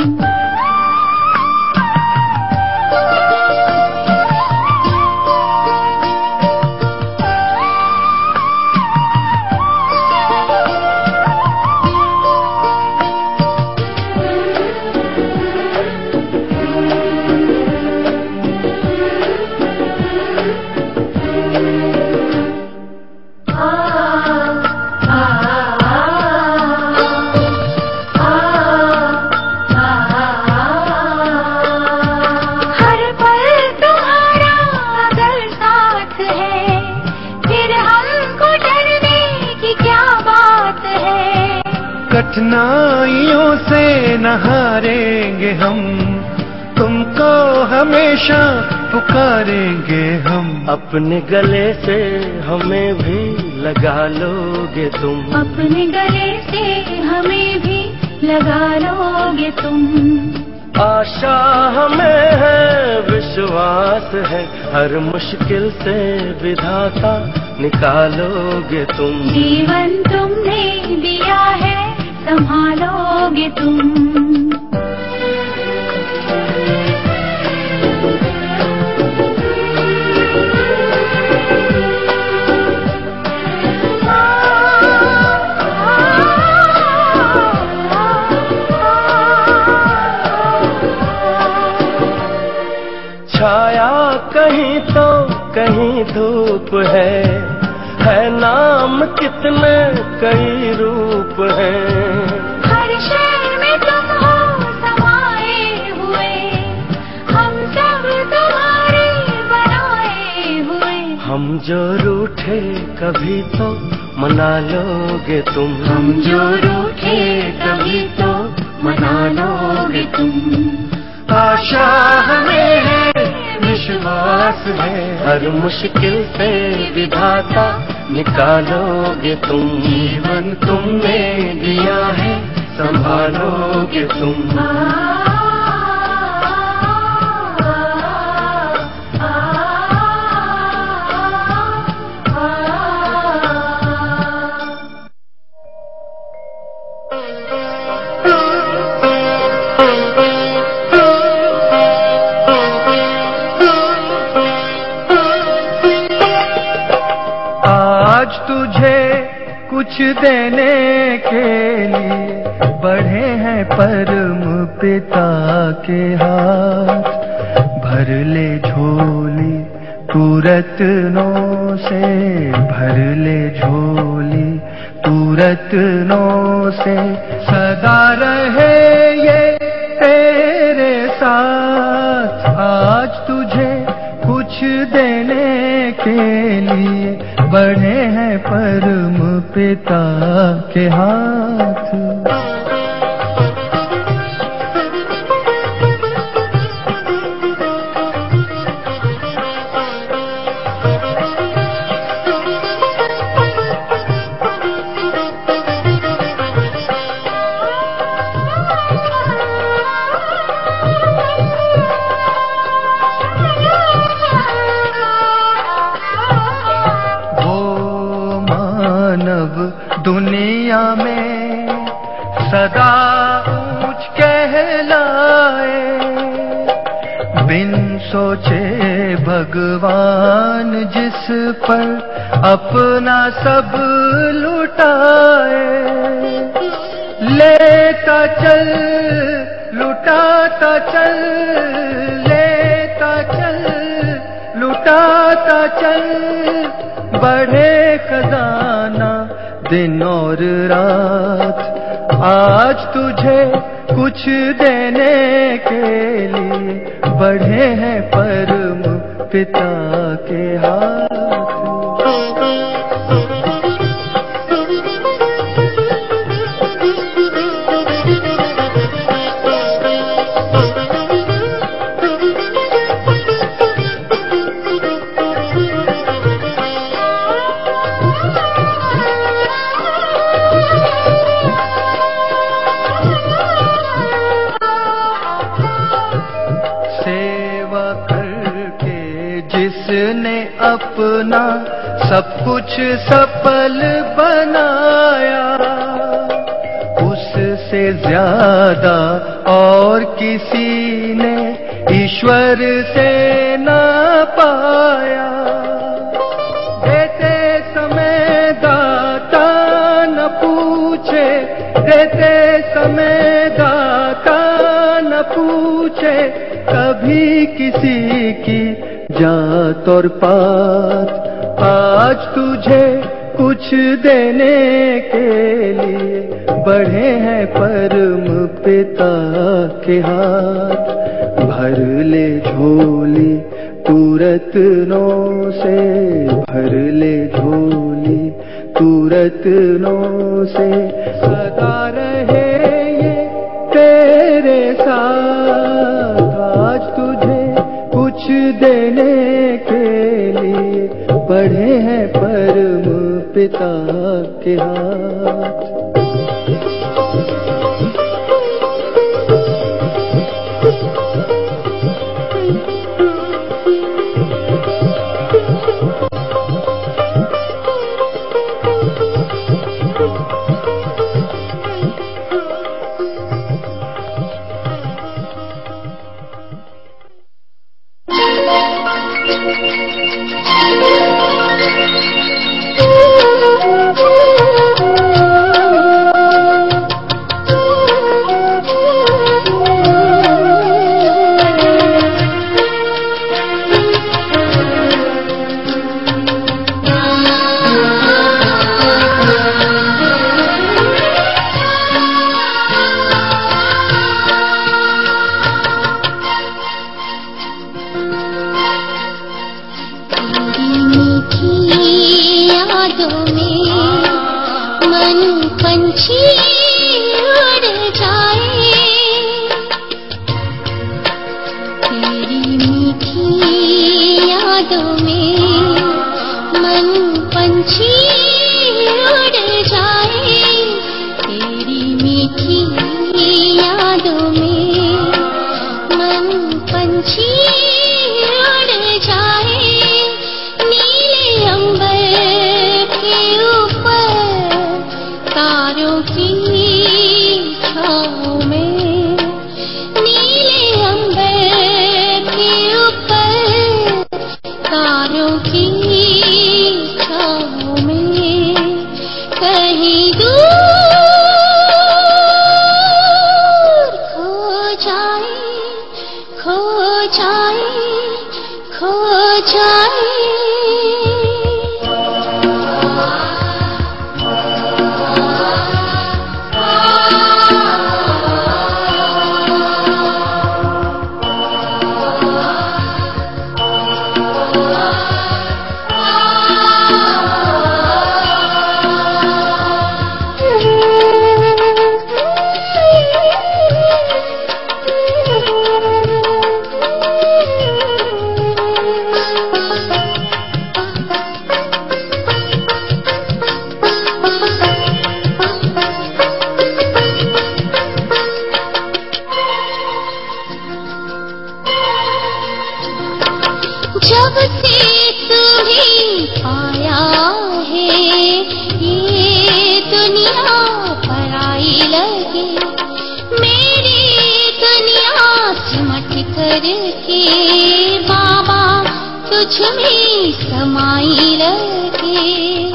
E: कठिनाइयों से न हारेंगे हम, तुमको हमेशा पुकारेंगे हम।
A: अपने गले से हमें भी लगा लोगे तुम।
D: अपने गले से हमें भी लगा लोगे तुम।
A: आशा हमें है, विश्वास है, हर मुश्किल से विधाता निकालोगे तुम।
D: जीवन तुमने दिया है, संभालोगे तुम।
A: छाया कहीं तो कहीं धूप है, है नाम कितने कई रूप हैं।
D: हर शहर में तुम हो समाए हुए, हम सब तुम्हारे बनाए हुए।
A: हम जो रूठे कभी तो मना लोगे तुम।
D: हम जो रूठे कभी तो मना लोगे तुम।
E: आशा हमें है, विश्वास है,
A: हर मुश्किल से विधाता निकालोगे तुम।
E: जीवन तुमने दिया है, संभालोगे तुम। आज तुझे कुछ देने के लिए बढ़े हैं परम पिता के हाथ। भर ले झोली तू रत्नों से, भर ले झोली तू रत्नों से सदा रहे ये तेरे साथ। आज तुझे कुछ देने के लिए बढ़े हैं परम पिता के हाथ। दुनिया में सदा ऊंच कहलाए, बिन सोचे भगवान जिस पर अपना सब लुटाए। लेता चल लुटाता चल, लेता चल लुटाता चल, बढ़े खजाना दिन और रात। आज तुझे कुछ देने के लिए बढ़े हैं परम पिता के हाथ। जिसने अपना सब कुछ सफल बनाया, उससे ज्यादा और किसी ने ईश्वर से ना पाया। देते समय दाता न पूछे, देते समय दाता न पूछे, कभी किसी की जात और पात। आज तुझे कुछ देने के लिए बढ़े हैं परम पिता के हाथ। भर ले झोली तू रत्नों से, भर ले झोली तू रत्नों से, सदा रहे ये तेरे साथ। आज तुझे कुछ देने के लिए बढ़े हैं परम पिता के हाथ।
D: जाए तुझ में समाई लगे।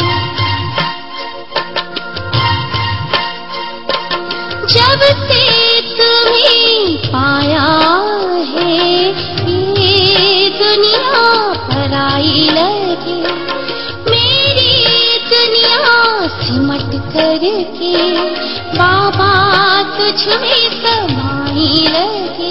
D: जब से तुम्हें पाया है ये दुनिया पराई लगे। मेरी दुनिया सिमट करके बाबा तुझ में समाई लगे।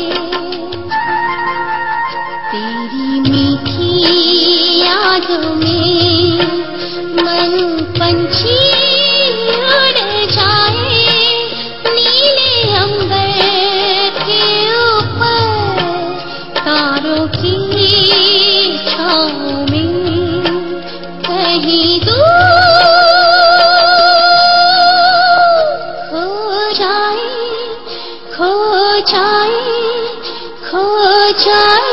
D: तेरी मीठी यादों में मन पंछी उड़ जाए। नीले अंबर के ऊपर तारों की छाँव में कहीं दूर खो जाए, खो जाए, खो जाए।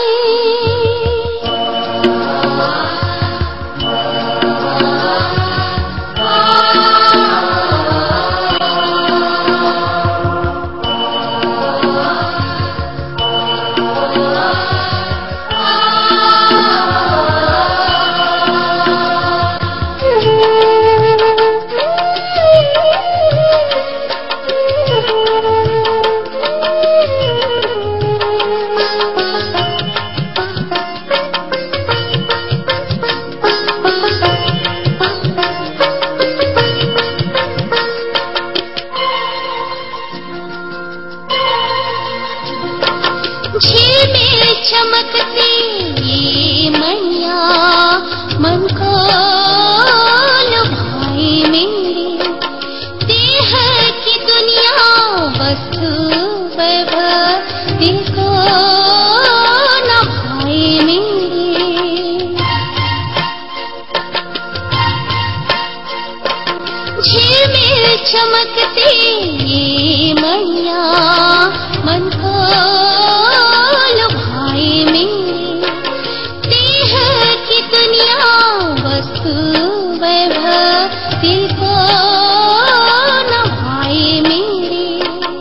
D: झिलमिल चमकती ये मैया मन को लुभाए मेरे। देह की दुनिया वस्तु वैभव दिल को न भाए मेरे। झिलमिल चमकती ये मैया मन को लुभाए मेरे। देह की दुनिया वस्तु वैभव दिल को न भाए मेरे।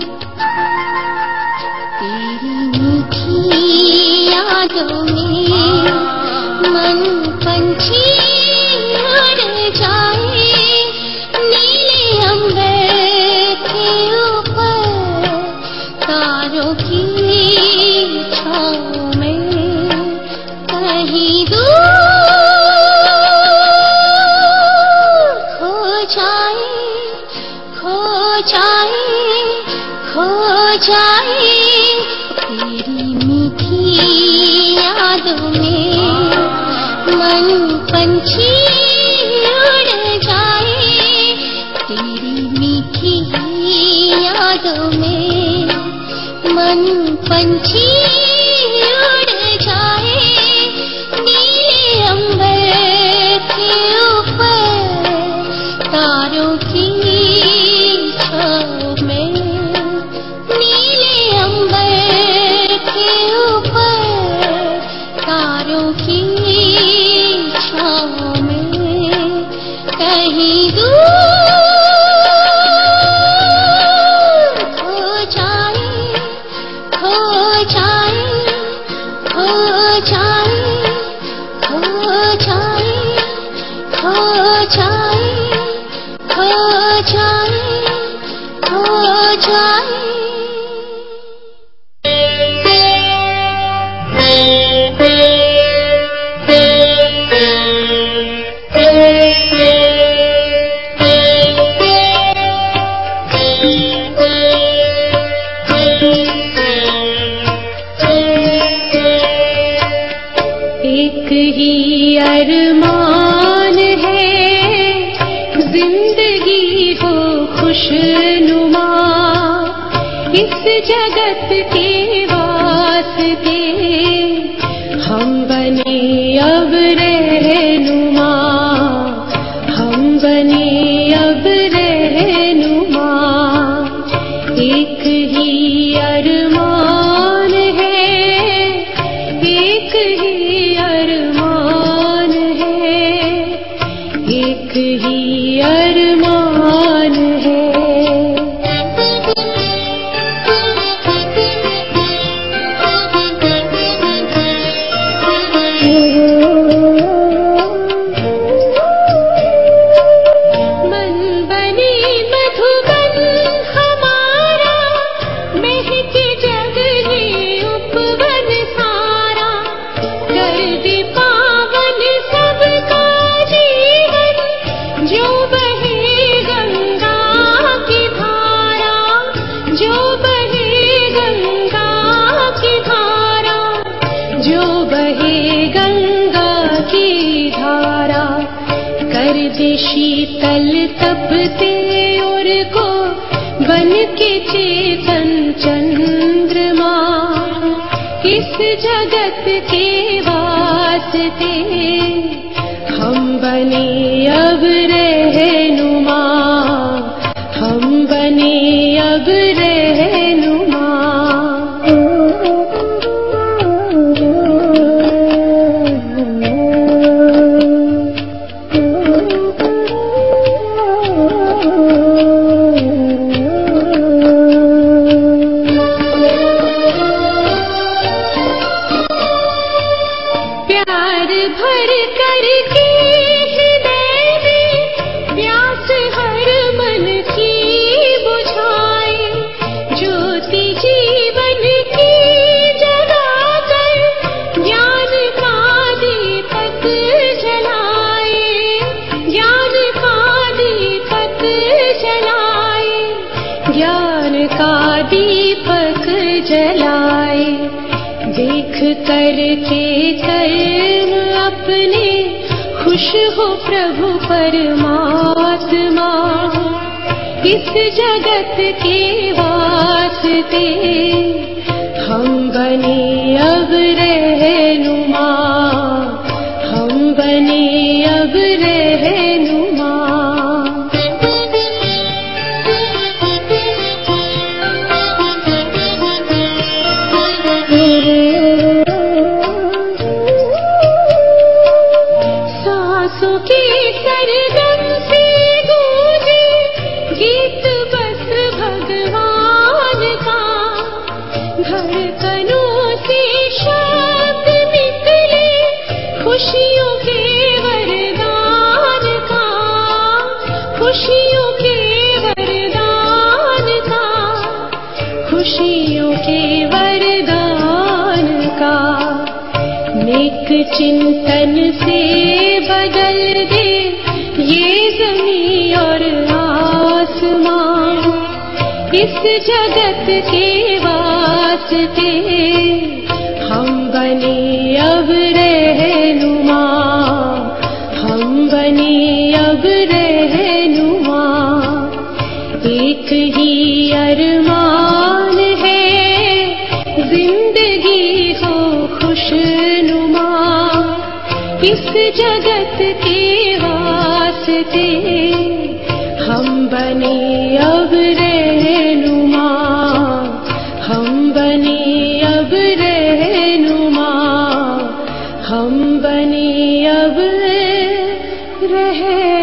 D: तेरी मीठी यादों में मन पंछी उड़ जाए। नीले अंबर के ऊपर तारों की छाँव में कहीं दूर खो जाए, खो जाए, खो जाए। तेरी मीठी यादों में मन पंछी उड़ जाए। तेरी मीठी यादों में मन पंछी उड़ जाए। नीले अंबर के ऊपर तारों की छाँव में। नीले अंबर के ऊपर तारों की छाँव में कहीं दूर खो जाए, खो जाए, खो जाए, खो जाए, खो जाए, खो जाए, खो जाए। एक ही अरमान है जिंदगी हो खुशनुमा। इस जगत के वास्ते हम बने अब रहनुमा। हम बने अब रहनुमा। एक ही अरमान है, एक ही अरमान है, एक ही अरमान है। Oh
C: बहे गंगा की धारा, कर दे शीतल तपते और को बन के चेतन चंद्रमा। इस जगत के वास्ते हम बने अब रहनुमा, हम बने अब रहनुमा। प्यार भर कर के हृदय में प्यास हर मन की बुझाए, ज्योति जीवन की जलाकर ज्ञान का दीपक जलाए, ज्ञान का दीपक जलाए, ज्ञान का दीपक जलाए। देख कर के कर्म अपने खुश हो प्रभु परमात्मा। इस जगत के वास्ते हम बने अब रहनुमा, हम बने अब रहनुमा। सांसों के सरगम से गूंजे गीत बस भगवान का, धड़कनों से शब्द निकले खुशियों के वरदान का, खुशियों के वरदान का, खुशियों के वरदान का। नेक चिंतन से बदल दे ये ज़मीं और आसमां। इस जगत के वास्ते हम बने अब रहनुमा, हम बने अब रहनुमा। एक ही अरमान है जिंदगी हो खुशनुमा। इस जगत के वास्ते हम बने अब रहनुमा, हम बने अब रहनुमा, हम बने अब रहनुमा।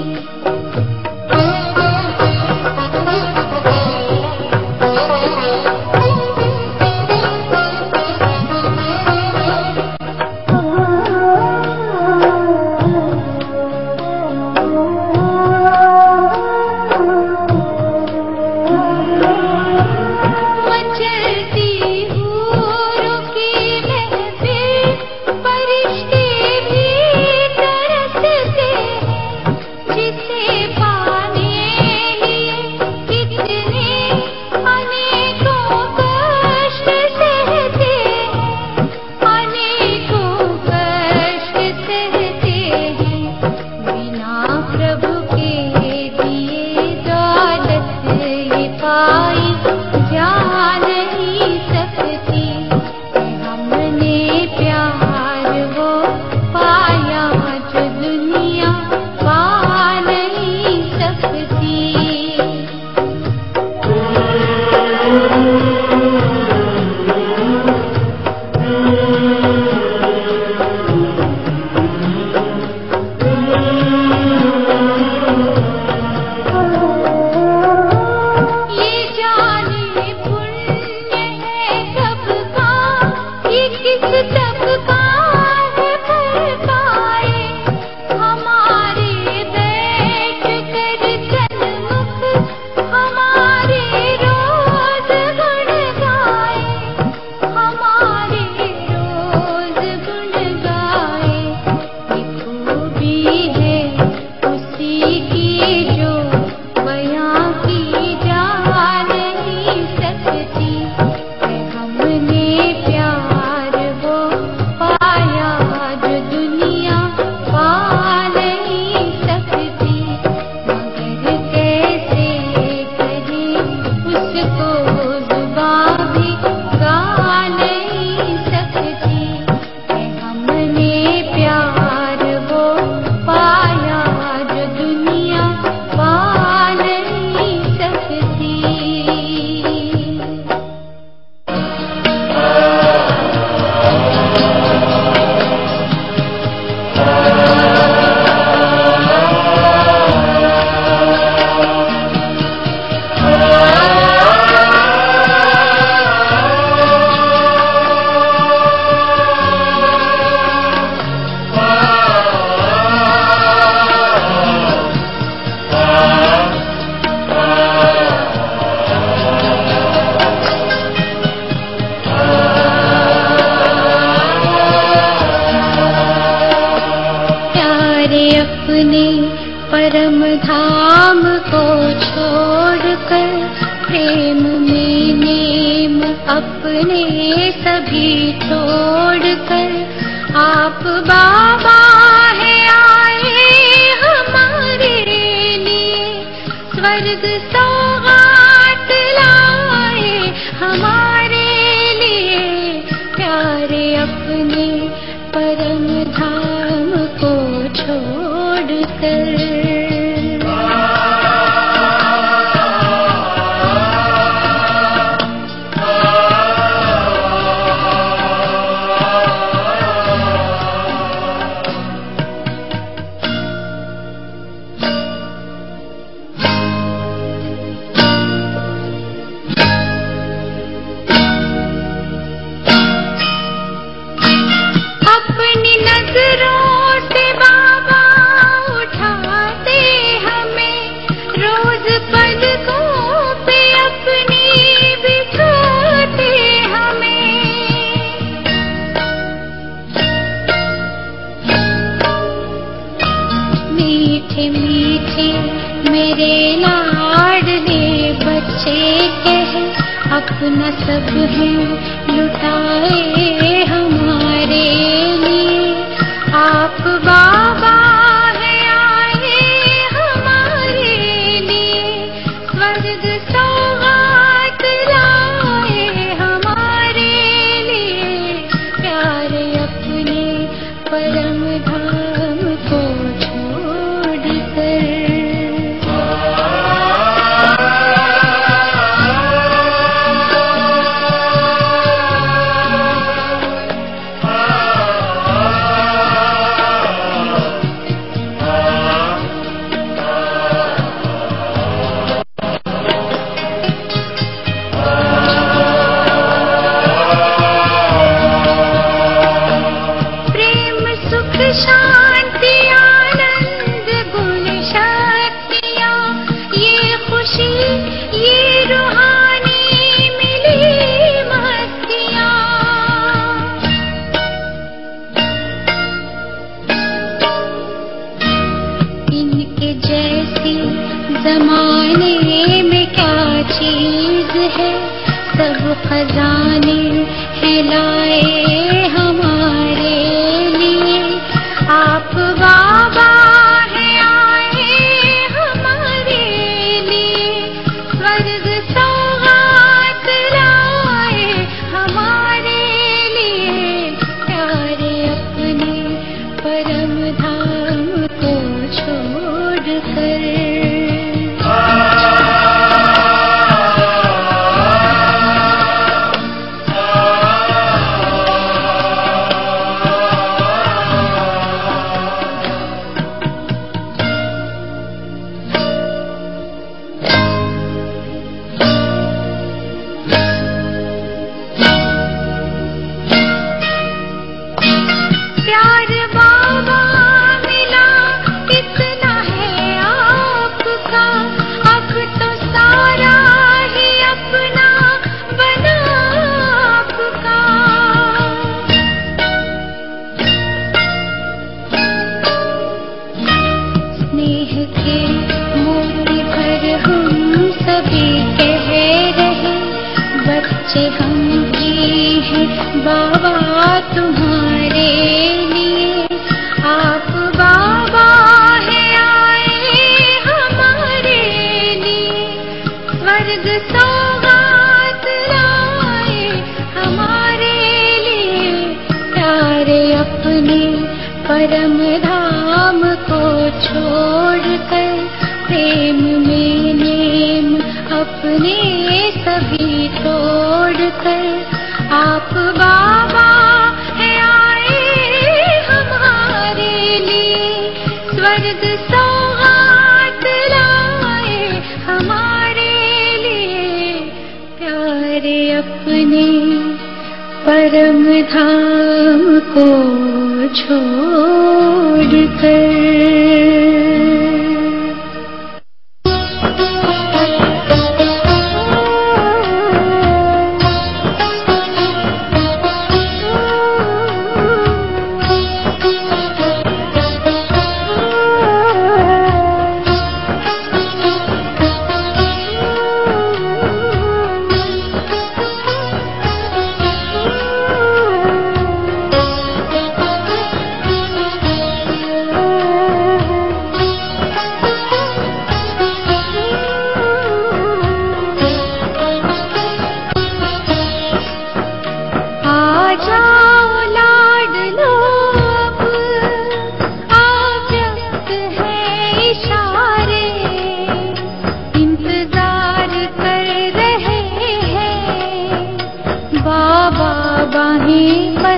D: Thank you. अपने सभी छोड़कर, आप बाबा है आए हमारे लिए, स्वर्ग सौगात लाए हमारे लिए, प्यारे अपने परम धाम को छोड़कर। अपनी नजरों से बाबा उठाते हमें, रोज पलकों पे अपनी बिठाते हमें। मीठे मीठे मेरे लाडले बच्चे कहे, अपना सब है लुटाए हमारे लिए, आप बाबा है आए हमारे लिए, स्वर्ग सौगात लाए हमारे लिए, प्यारे अपने परम धाम को छोड़कर। प्रेम सुख शांति आनंद गुण शक्तियाँ, ये खुशी ये रूहानी मिली मस्तियाँ, इनके जैसी जमाने में क्या चीज है, सब खजाने हैं लाए हमारे लिए, आप बाबा है आए हमारे लिए, स्वर्ग सौगात लाए हमारे लिए, प्यारे अपने परम धाम को छोड़कर। प्यार बाबा मिला इतना है आपका, अब तो सारा ही अपना बना आपका। स्नेह के मूर्ति पर हम सभी कह रहे, बच्चे हम भी हैं बाबा तुम्हारे लिए, आप बाबा है आए हमारे लिए, स्वर्ग सौगात लाए हमारे लिए, प्यारे अपने परम धाम को छोड़कर, प्रेम में नेम अपने सभी तोड़कर, आप बाबा है आए हमारे लिए, स्वर्ग सौगात लाए हमारे लिए, प्यारे अपने परम धाम को छोड़कर।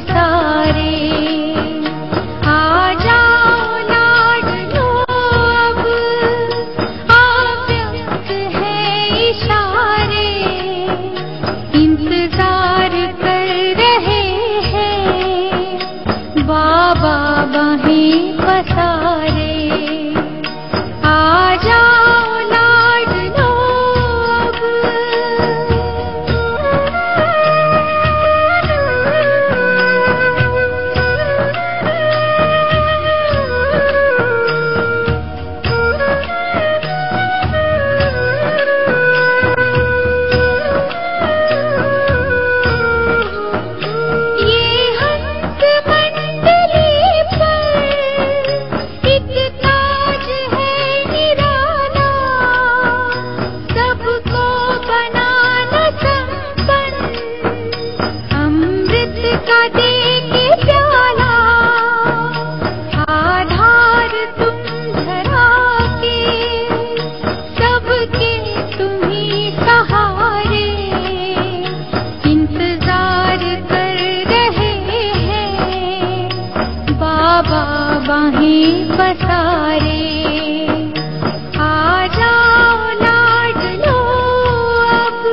D: पसारे। आ जाओ लाडलो अब, आव्यक्त है इशारे, इंतजार कर रहे हैं बाबा बाहें पसारे। आ जाओ लाडलो अब। ये हंस मंडली पर एक ताज है निराला, सबको बनाना संपन्न, अमृत का दे के प्याला। आधार तुम धरा के, सबके तुम्ही सहारे, इंतजार कर रहे हैं बाबा बाहें पसारे। आ जाओ लाडलो अब।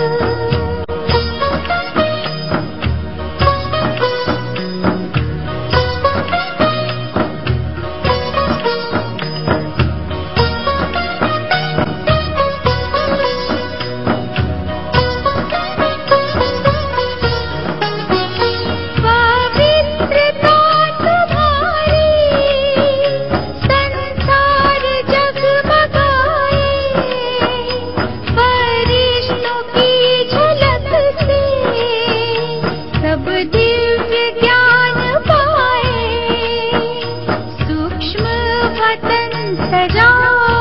D: पवित्रता तुम्हारी संसार जगमगाए, फरिश्तों की झलक से सब दिव्य ज्ञान पाए। सूक्ष्म वतन सजाओ,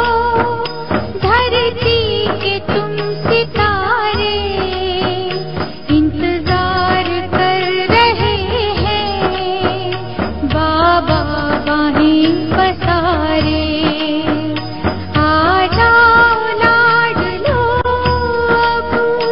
D: धरती के तुम सितारे, इंतजार कर रहे हैं बाबा बाहें पसारे। आ जाओ लाडलो अब।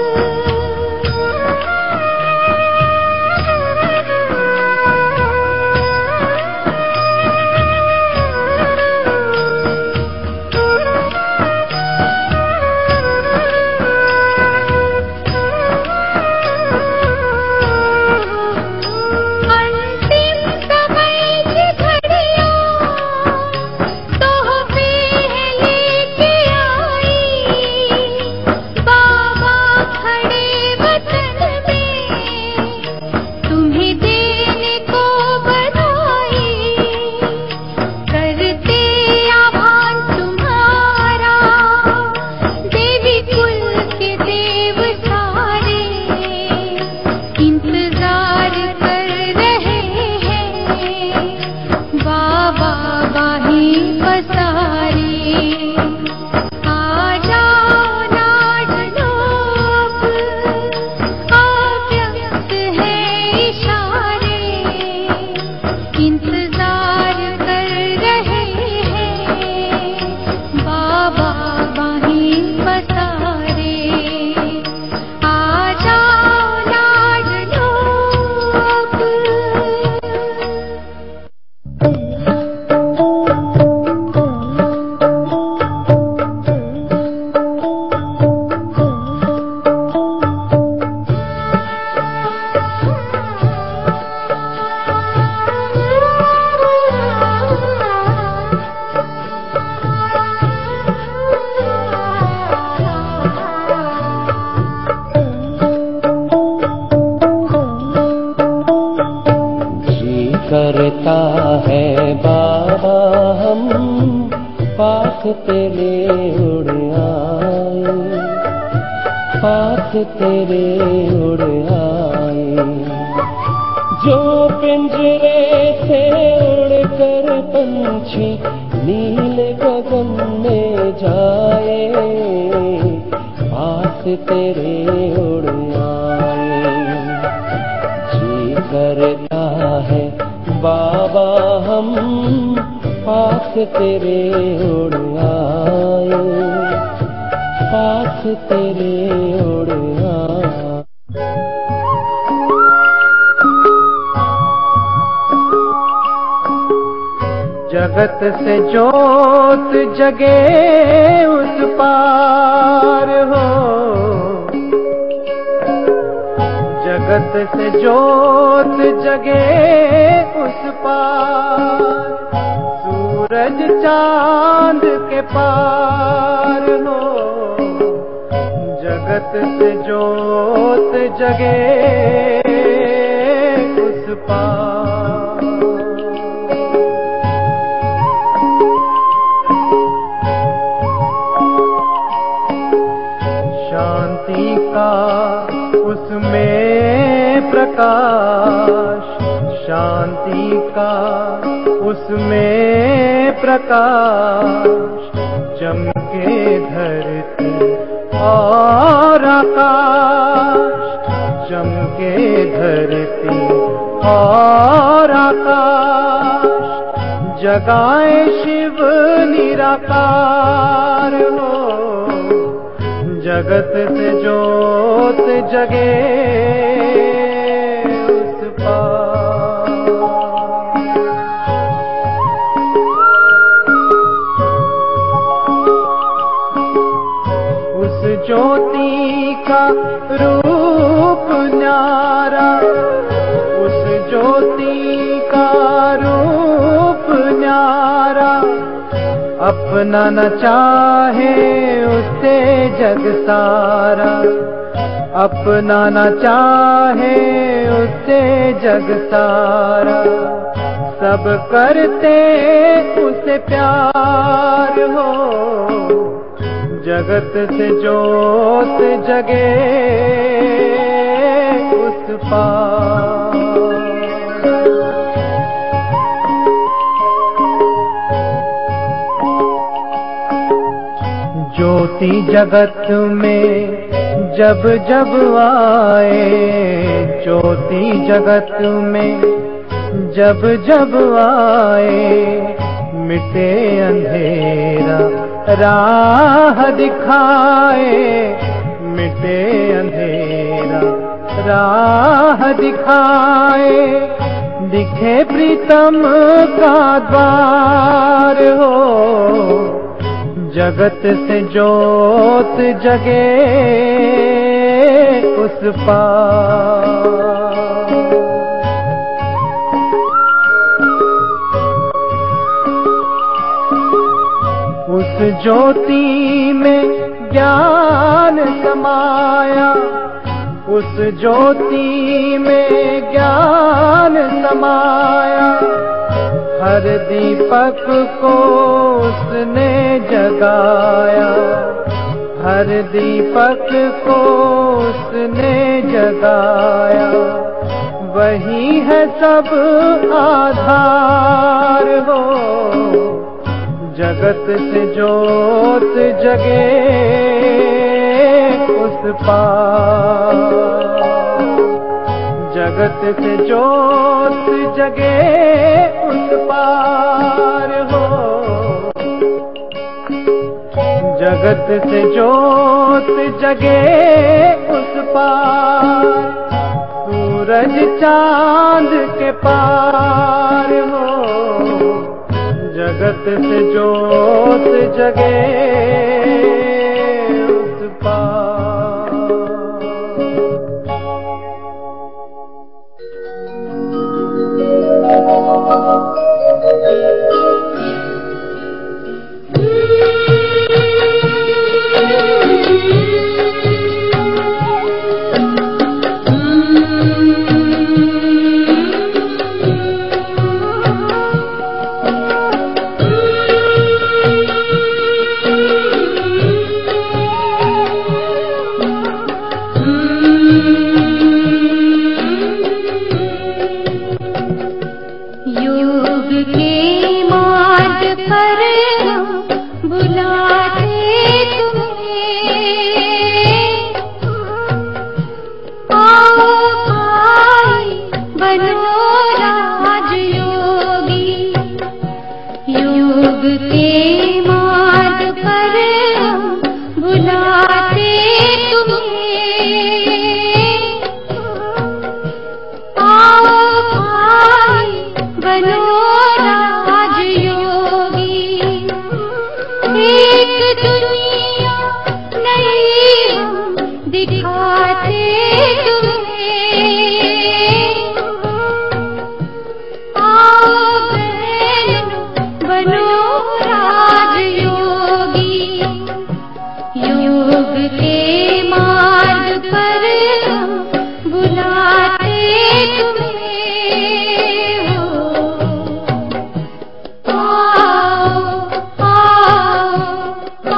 D: अंतिम समय की घड़ियां तोहफे हैं लेके आई, बाबा खड़े वतन में तुम्हें देने को बधाई। करते आभान तुम्हारा देवी कुल के देव सारे, इंतजार कर रहे हैं बाबा बाहें पसारे। आ जाओ लाडलो अब, आव्यक्त है इशारे, इंतजार कर रहे हैं बाबा बाहें पसारे। आ जाओ लाडलो अब।
A: जी करता है बाबा हम पास तेरे उड़ आए, पास तेरे उड़ आए। जो पिंजरे से उड़कर पंछी नील गगन में जाए, पास तेरे उड़ आए। जी करता है बाबा हम पास तेरे उड़ आए, पास तेरे उड़ आए।
E: जगत से ज्योत जगे उस पार हो, जगत से ज्योत जगे उस पार, सूरज चांद के पार हो, जगत से ज्योत जगे उस पार। शांति का उसमें प्रकाश, शांति का उसमें प्रकाश, चमके धरती और आकाश, चमके धरती और आकाश, जगाए शिव निराकार हो, जगत से ज्योत जगे उस पार। उस ज्योति का रूप न्यारा, उस ज्योति का रूप न्यारा, अपना न चाहे उससे जग सारा, अपना न चाहे उससे जग सारा, सब करते उसे प्यार हो, जगत से ज्योत जगे उस पार। ज्योति जगत में जब जब आए, ज्योति जगत में जब जब आए, मिटे अंधेरा राह दिखाए, मिटे अंधेरा राह दिखाए, दिखे प्रीतम का द्वार हो, जगत से ज्योत जगे उस पार। उस ज्योति में ज्ञान समाया, उस ज्योति में ज्ञान समाया, हर दीपक को उसने जगाया, हर दीपक को उसने जगाया, वही है सब आधार हो, जगत से ज्योत जगे उस पार, जगत से ज्योत जगे उस पार हो, जगत से ज्योत जगे उस पार, सूरज चांद के पार हो, जगत से ज्योत जगे उस पार।
D: Thank you. के मार्ग पर बुलाते तुम्हें हो। आओ आओ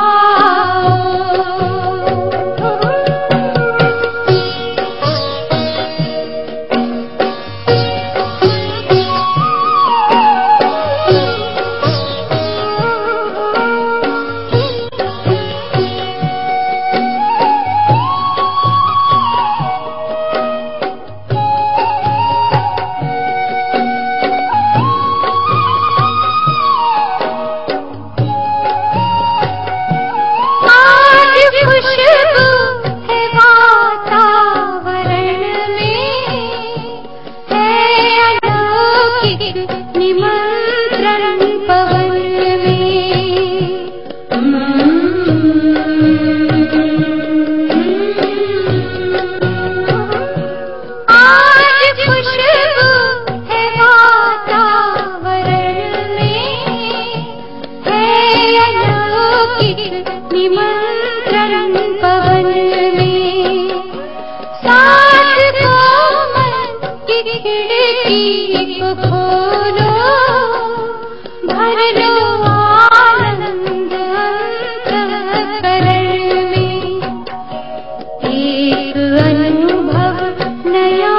D: निमंत्रण पवन में साथ कोमल की खिड़की को खोलो, भर लो आनंद अंतःकरण में। एक अनुभव नया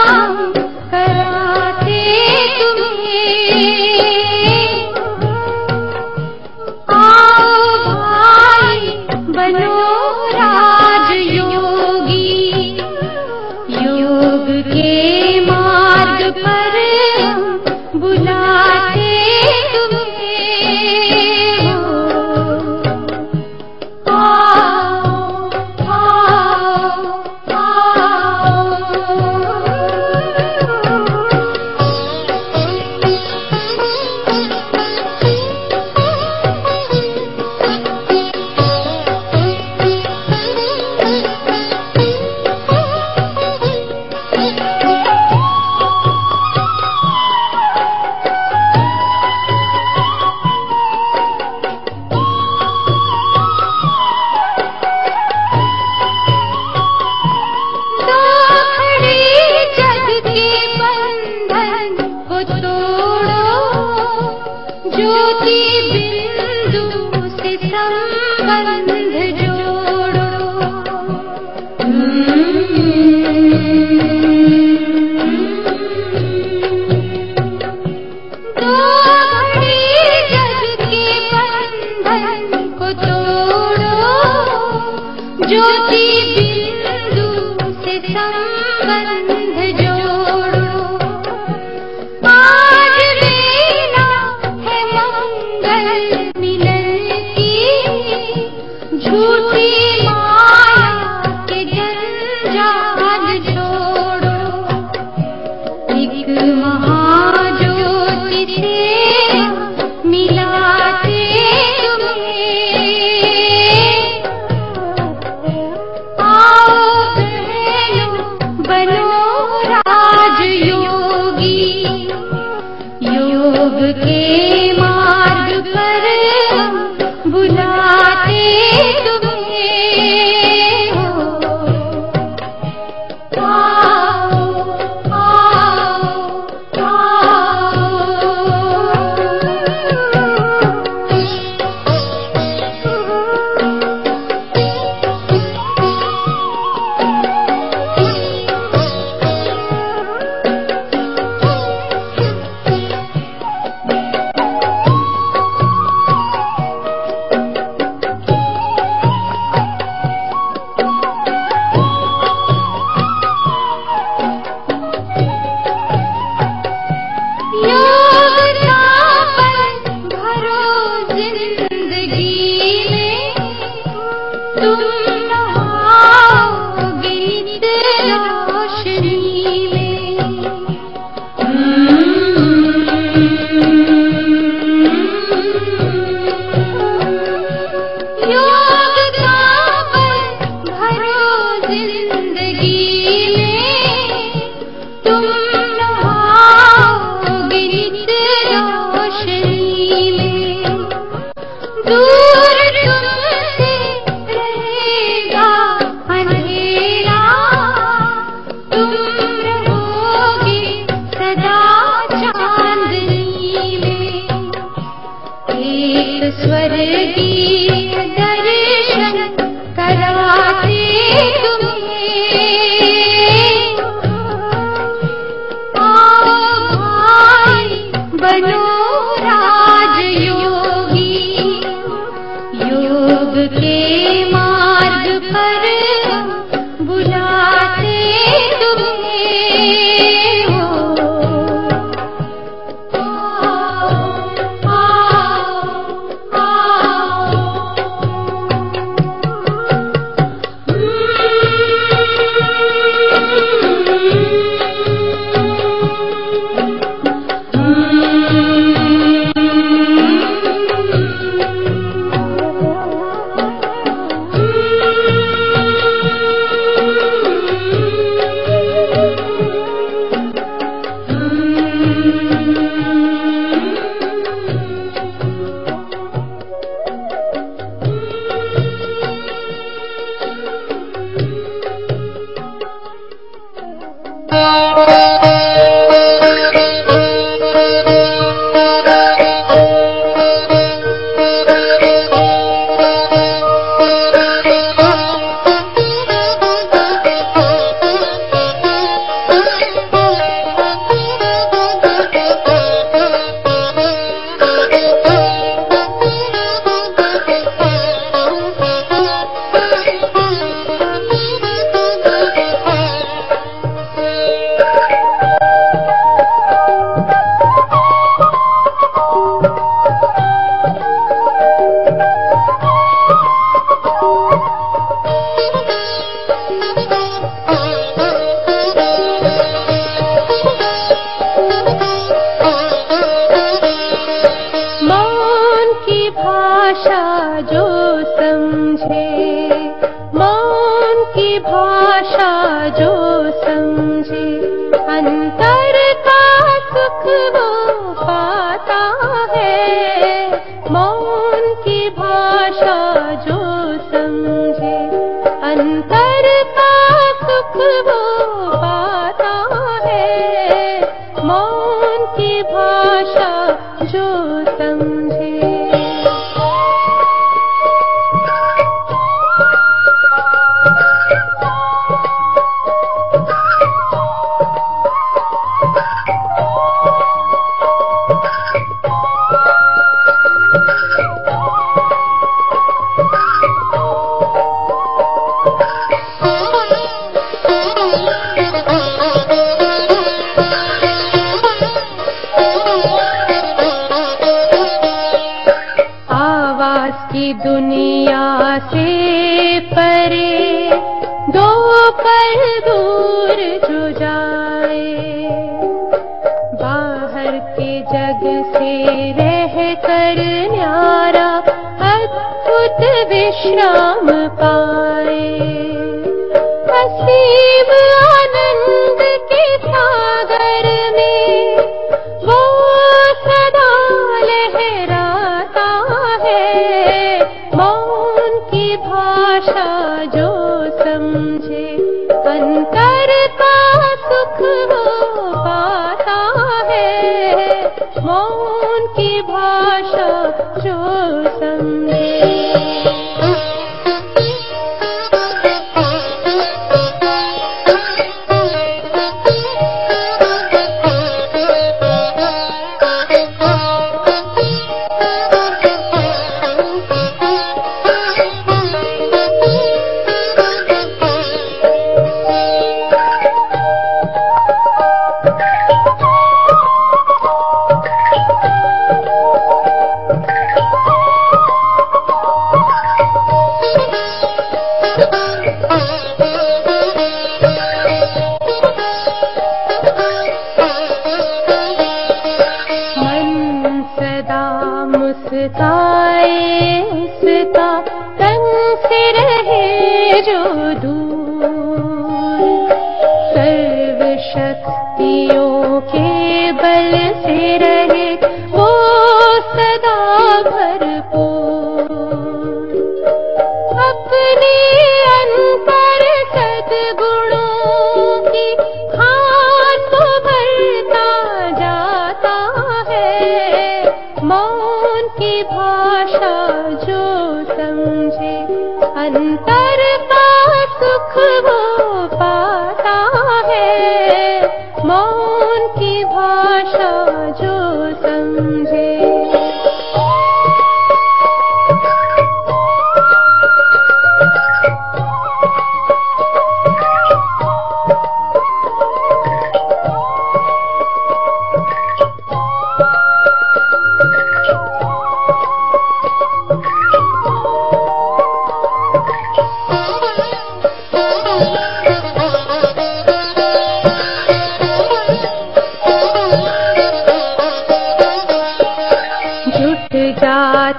D: कराते तुम्हें, बनो राजयोगी। योग के मार्ग पर बुलाते तुम्हें हो। आओ आओ दूर तुमसे रहे मार्ग पर बुलाते तुम्हें हो।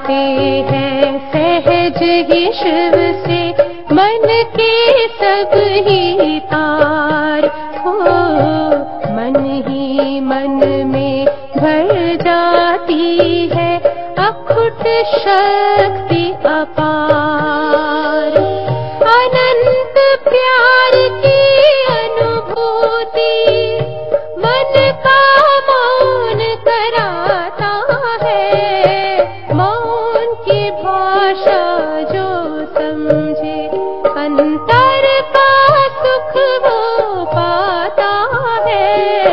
G: गाते हैं सहज ही शिव से मन के सब ही तार हो, मन ही मन में भर जाती है अखुट शक्ति अपार। अनंत प्यार की अनुभूति मन का मौन कराता है, मौन की भाषा जो समझे अंतर का सुख वो पाता है।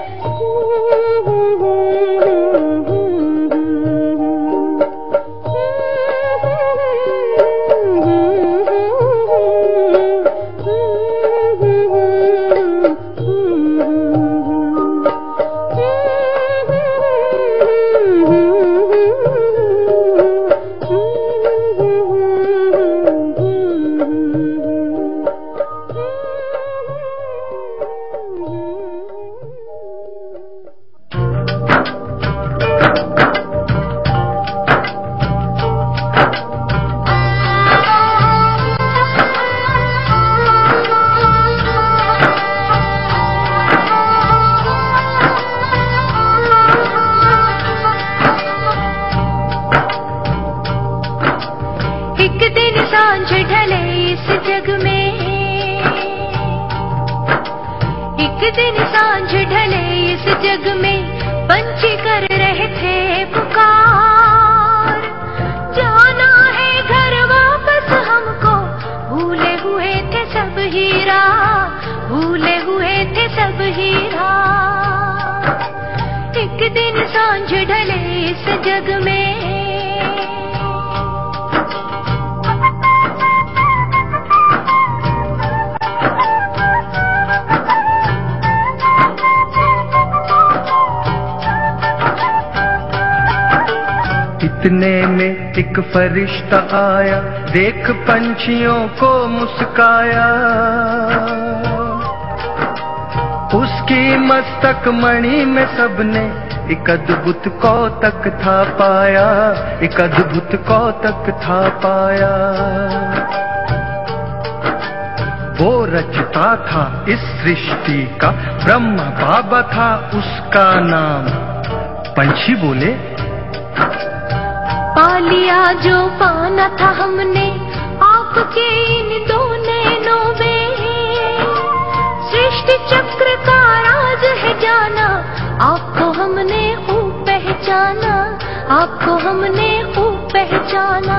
F: इतने में एक फरिश्ता आया, देख पंछियों को मुस्काया। उसकी मस्तक मणि में सबने एक अद्भुत कौतक था पाया, एक अद्भुत कौतक था पाया। वो रचता था इस सृष्टि का, ब्रह्मा बाबा था उसका नाम। पंछी बोले,
G: पा लिया जो पाना था हमने आपके इन दो नैनों में, सृष्टि चक्र का राज है जाना, आपको हमने खूब पहचाना, आपको हमने खूब पहचाना।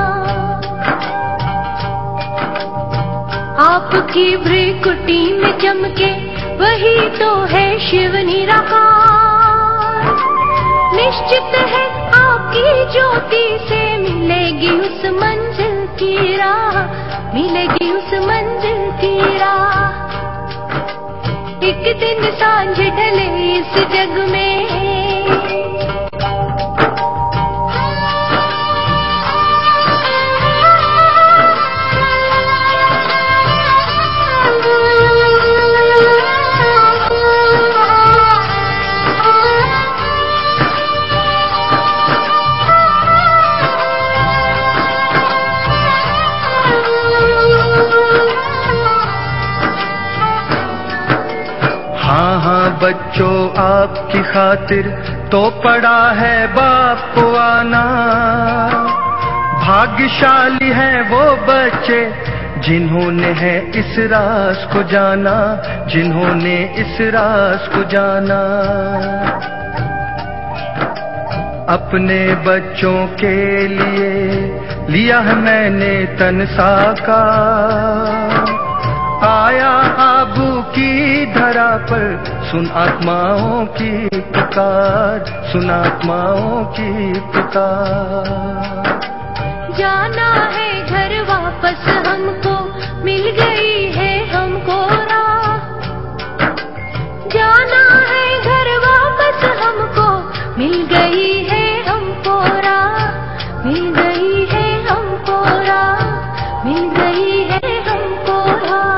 G: आपकी भ्रिकुटी में चमके वही तो है शिव निराकार। निश्चित है आपकी ज्योति से मिलेगी उस मंजिल की राह, मिलेगी उस मंजिल की राह। एक दिन सांझ ढले इस जग में,
F: बच्चों आपकी खातिर तो पड़ा है बाप को आना। भाग्यशाली हैं वो बच्चे जिन्होंने है इस राज को जाना, जिन्होंने इस राज को जाना। अपने बच्चों के लिए लिया है मैंने तन साकार। आया आबू की धरा पर, सुन आत्माओं की पुकार, सुन आत्माओं की पुकार।
G: जाना है घर वापस हमको, मिल गई है हमको राह। जाना है घर वापस हमको, मिल गई है हमको राह, मिल गई है हमको राह, मिल गई है हमको राह।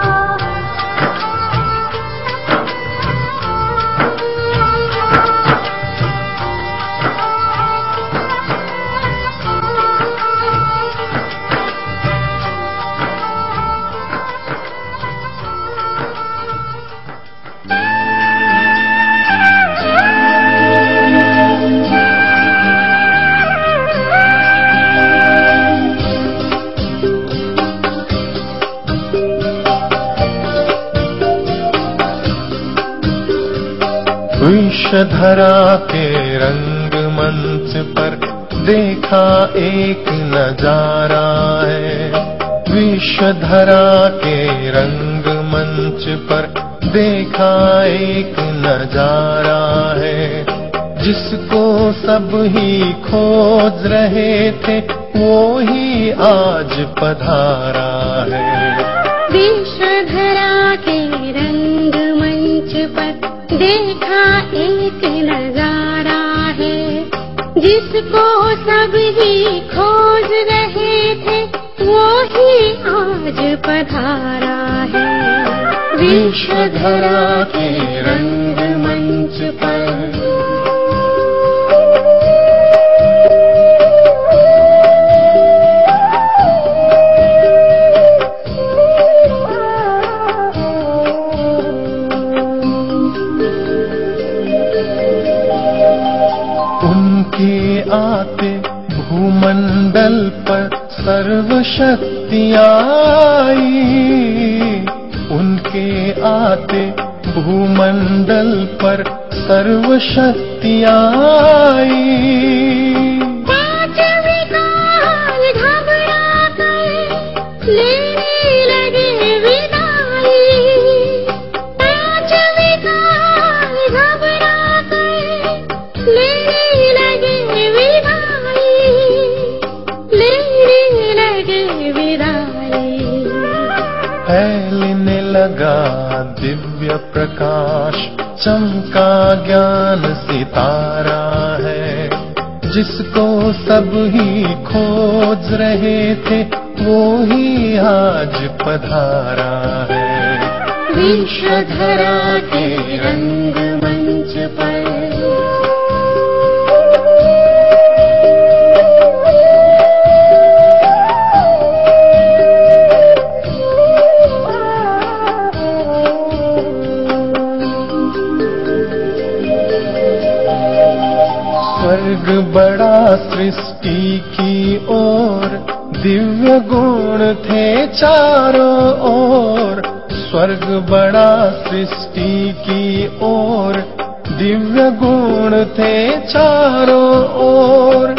H: विषधरा के रंग मंच पर देखा एक नजारा है। विषधरा के रंग मंच पर देखा एक नजारा है। जिसको सब ही खोज रहे थे वो ही आज पधारा है।
D: विषधरा के रंग मंच पर देखा एक नजारा है। जिसको सब ही खोज रहे थे वो ही आज पधारा है।
H: विषधरा के रंग मंच पर आते भूमंडल पर सर्व शक्तियाँ आई। उनके आते भूमंडल पर सर्व शक्तियाँ आई। फैलने लगा दिव्य प्रकाश, चमका ज्ञान सितारा है। जिसको सब ही खोज रहे थे वो ही आज पधारा है। विषधरा के रंग मंच पर स्वर्ग बड़ा सृष्टि की ओर, दिव्य गुण थे चारों ओर। स्वर्ग बड़ा सृष्टि की ओर, दिव्य गुण थे चारों ओर।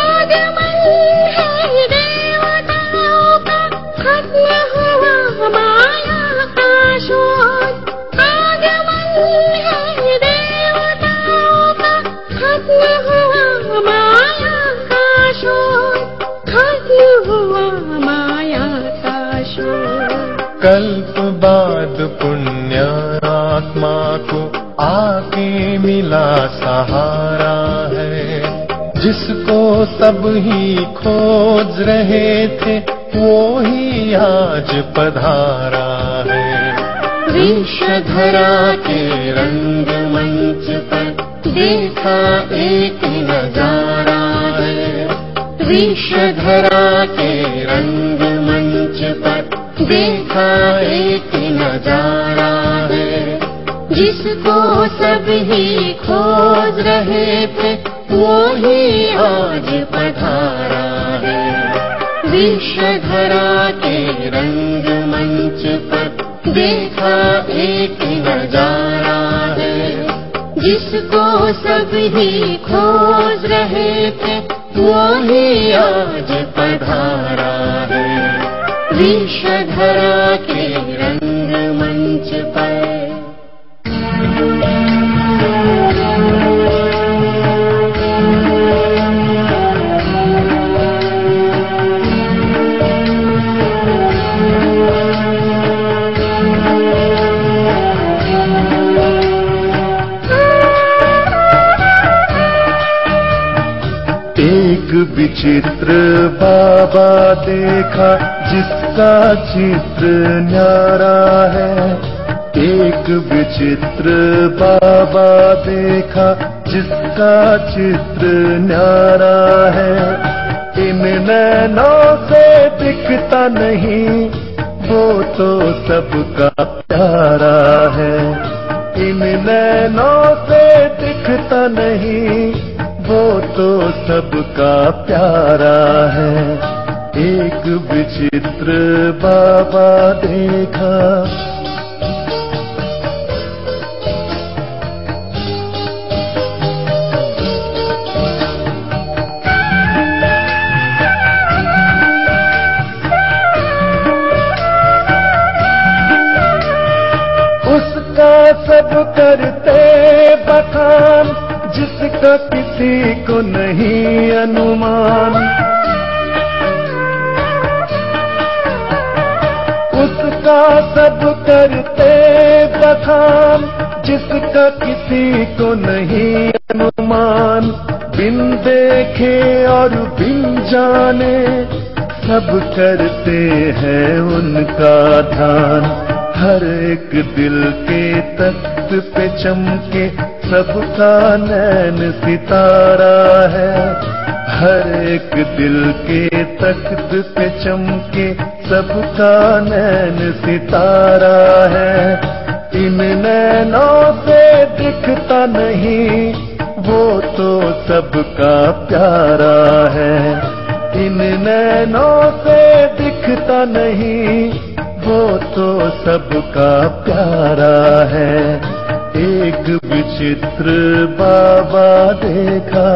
H: कल्प बाद पुण्य आत्मा को आके मिला सहारा है। जिसको सब ही खोज रहे थे वो ही आज पधारा है। विषधरा के रंग मंच पर देखा एक नजारा है। विषधरा के रंग मंच पर देखा एक नजारा है। जिसको सब ही खोज रहे थे वो ही आज पधारा है। विषधरा के रंग मंच पर देखा एक नजारा है। जिसको सब ही खोज रहे थे वो ही आज पधारा है। विषधरा के रंग मंच पर एक विचित्र बाबा देखा जिसका चित्र न्यारा है। एक विचित्र बाबा देखा जिसका चित्र न्यारा है। इन नैनों से दिखता नहीं वो तो सबका प्यारा है। इन नैनों से दिखता नहीं वो तो सबका प्यारा है। एक विचित्र बाबा देखा करते बखान, जिसका किसी को नहीं अनुमान। उसका सब करते बखान, जिसका किसी को नहीं अनुमान। बिन देखे और बिन जाने सब करते हैं उनका ध्यान। हर एक दिल के तख्त पे चमके सबका नैन सितारा है। हर एक दिल के तख्त पे चमके सबका नैन सितारा है। इन नैनों से दिखता नहीं वो तो सबका प्यारा है। इन नैनों से दिखता नहीं वो तो सबका प्यारा है। एक विचित्र बाबा देखा,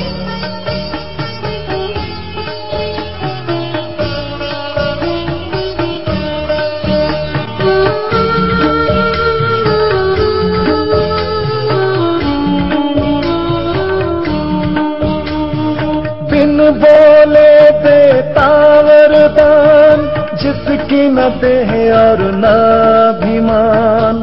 H: बिन बोले देता वरदान, जिसकी न देह और न अभिमान।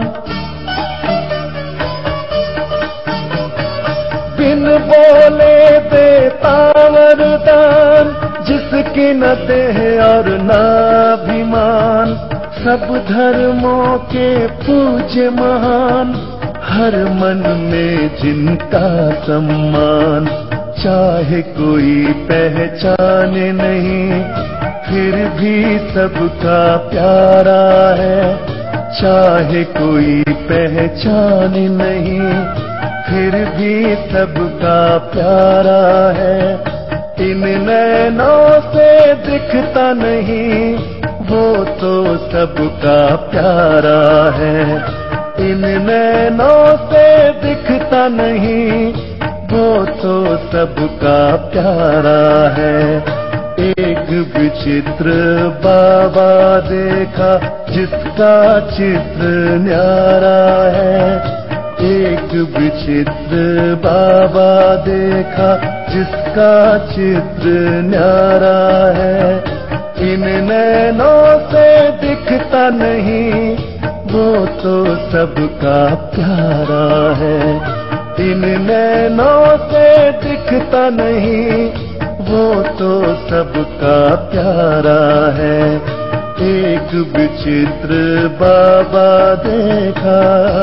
H: बिन बोले देता वरदान, जिसकी न देह और न अभिमान। सब धर्मों के पूज्य महान, हर मन में जिनका सम्मान। चाहे कोई पहचाने नहीं फिर भी सबका प्यारा है। चाहे कोई पहचाने नहीं फिर भी सबका प्यारा है। इन नैनों से दिखता नहीं वो तो सबका प्यारा है। इन नैनों से दिखता नहीं वो तो सबका प्यारा है। एक विचित्र बाबा देखा, जिसका चित्र न्यारा है। एक विचित्र बाबा देखा, जिसका चित्र न्यारा है। इन नैनों से दिखता नहीं वो तो सबका प्यारा है। इन नैनों से दिखता नहीं वो तो सबका प्यारा है। एक विचित्र बाबा देखा।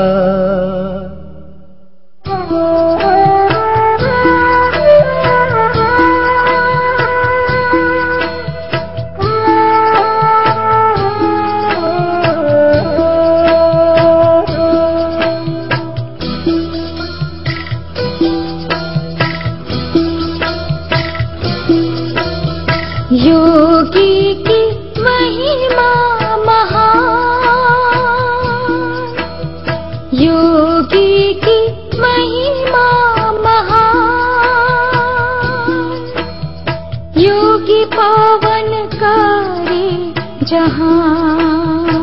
G: योगी की महिमा महान, योगी की महिमा महान। योगी पावन करे जहान,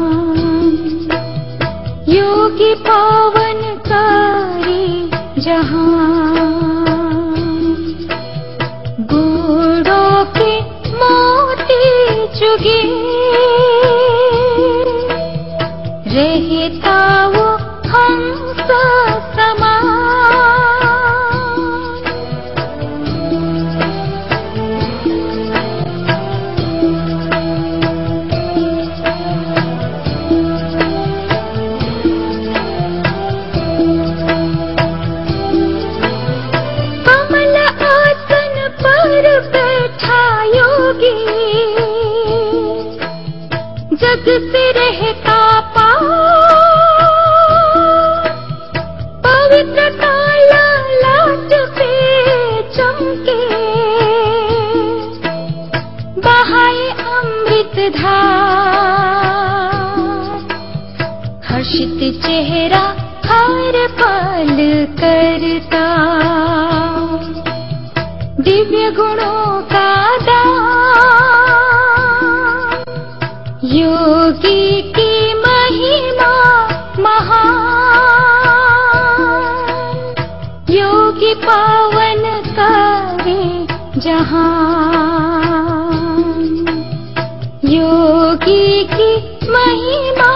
G: योगी पावन करे जहान। गुणों के मोती चुगे रहता वो हंस समान। कमल आसन पर बैठा योगी, जग से रहता पार। पवित्रता लाट पे चमके, बहाए अमृत धार। हर्षित चेहरा हर पल करता, दिव्य गुणों का दान। योगी की महिमा महान, जहान। योगी की महिमा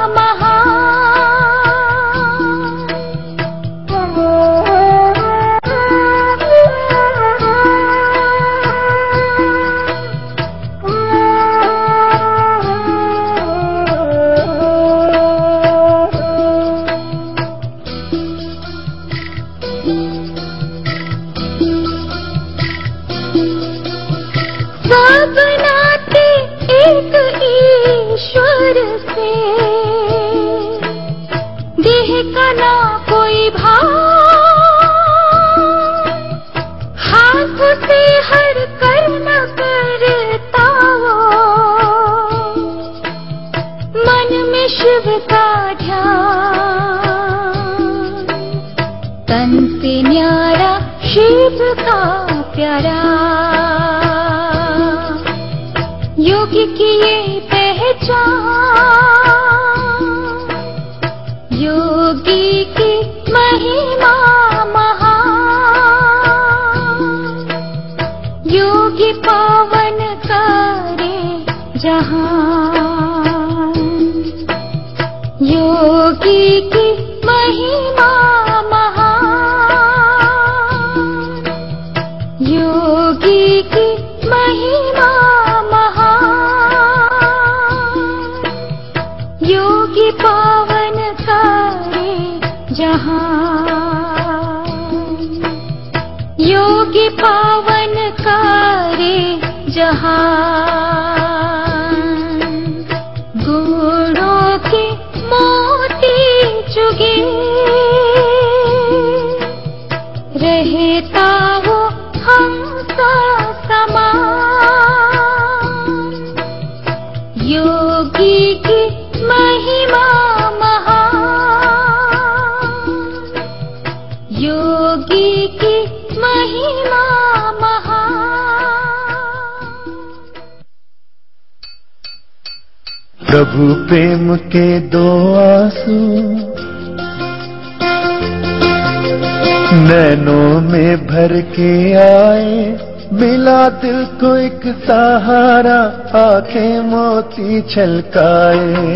G: योगी की ये पहचान। योगी की महिमा महान। योगी पावन करे जहान। योगी की महिमा महान। योगी की महिमा योगी पावन करे जहान। योगी पावन करे जहान। गुणों के मोती चुगे रहता वो हमसा समान। योगी की महिमा महान। योगी की महिमा महान।
H: प्रभु प्रेम के दो आंसू नैनों में भर के आए। मिला दिल को एक सहारा, आंखें मोती छलकाए।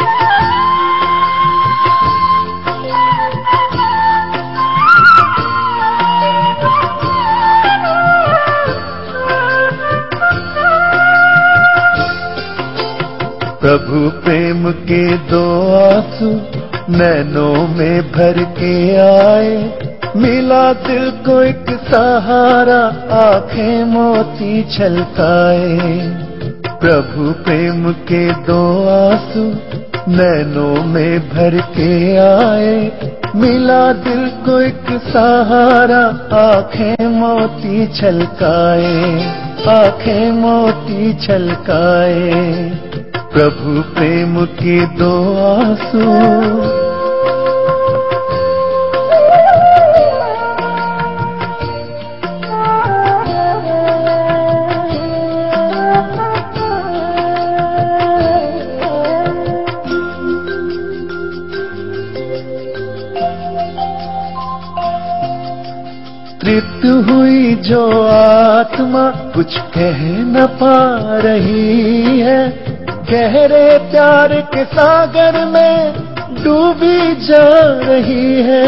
H: प्रभु प्रेम के दो आंसू नैनों में भर के आए। मिला दिल को एक सहारा, आंखें मोती छलकाए। प्रभु प्रेम के दो आंसू नैनों में भर के आए। मिला दिल को एक सहारा, आंखें मोती छलकाए। आंखें मोती छलकाए। प्रभु प्रेम के दो आंसू। तृप्त हुई जो आत्मा कुछ कह न पा रही है। गहरे प्यार के सागर में डूबी जा रही है।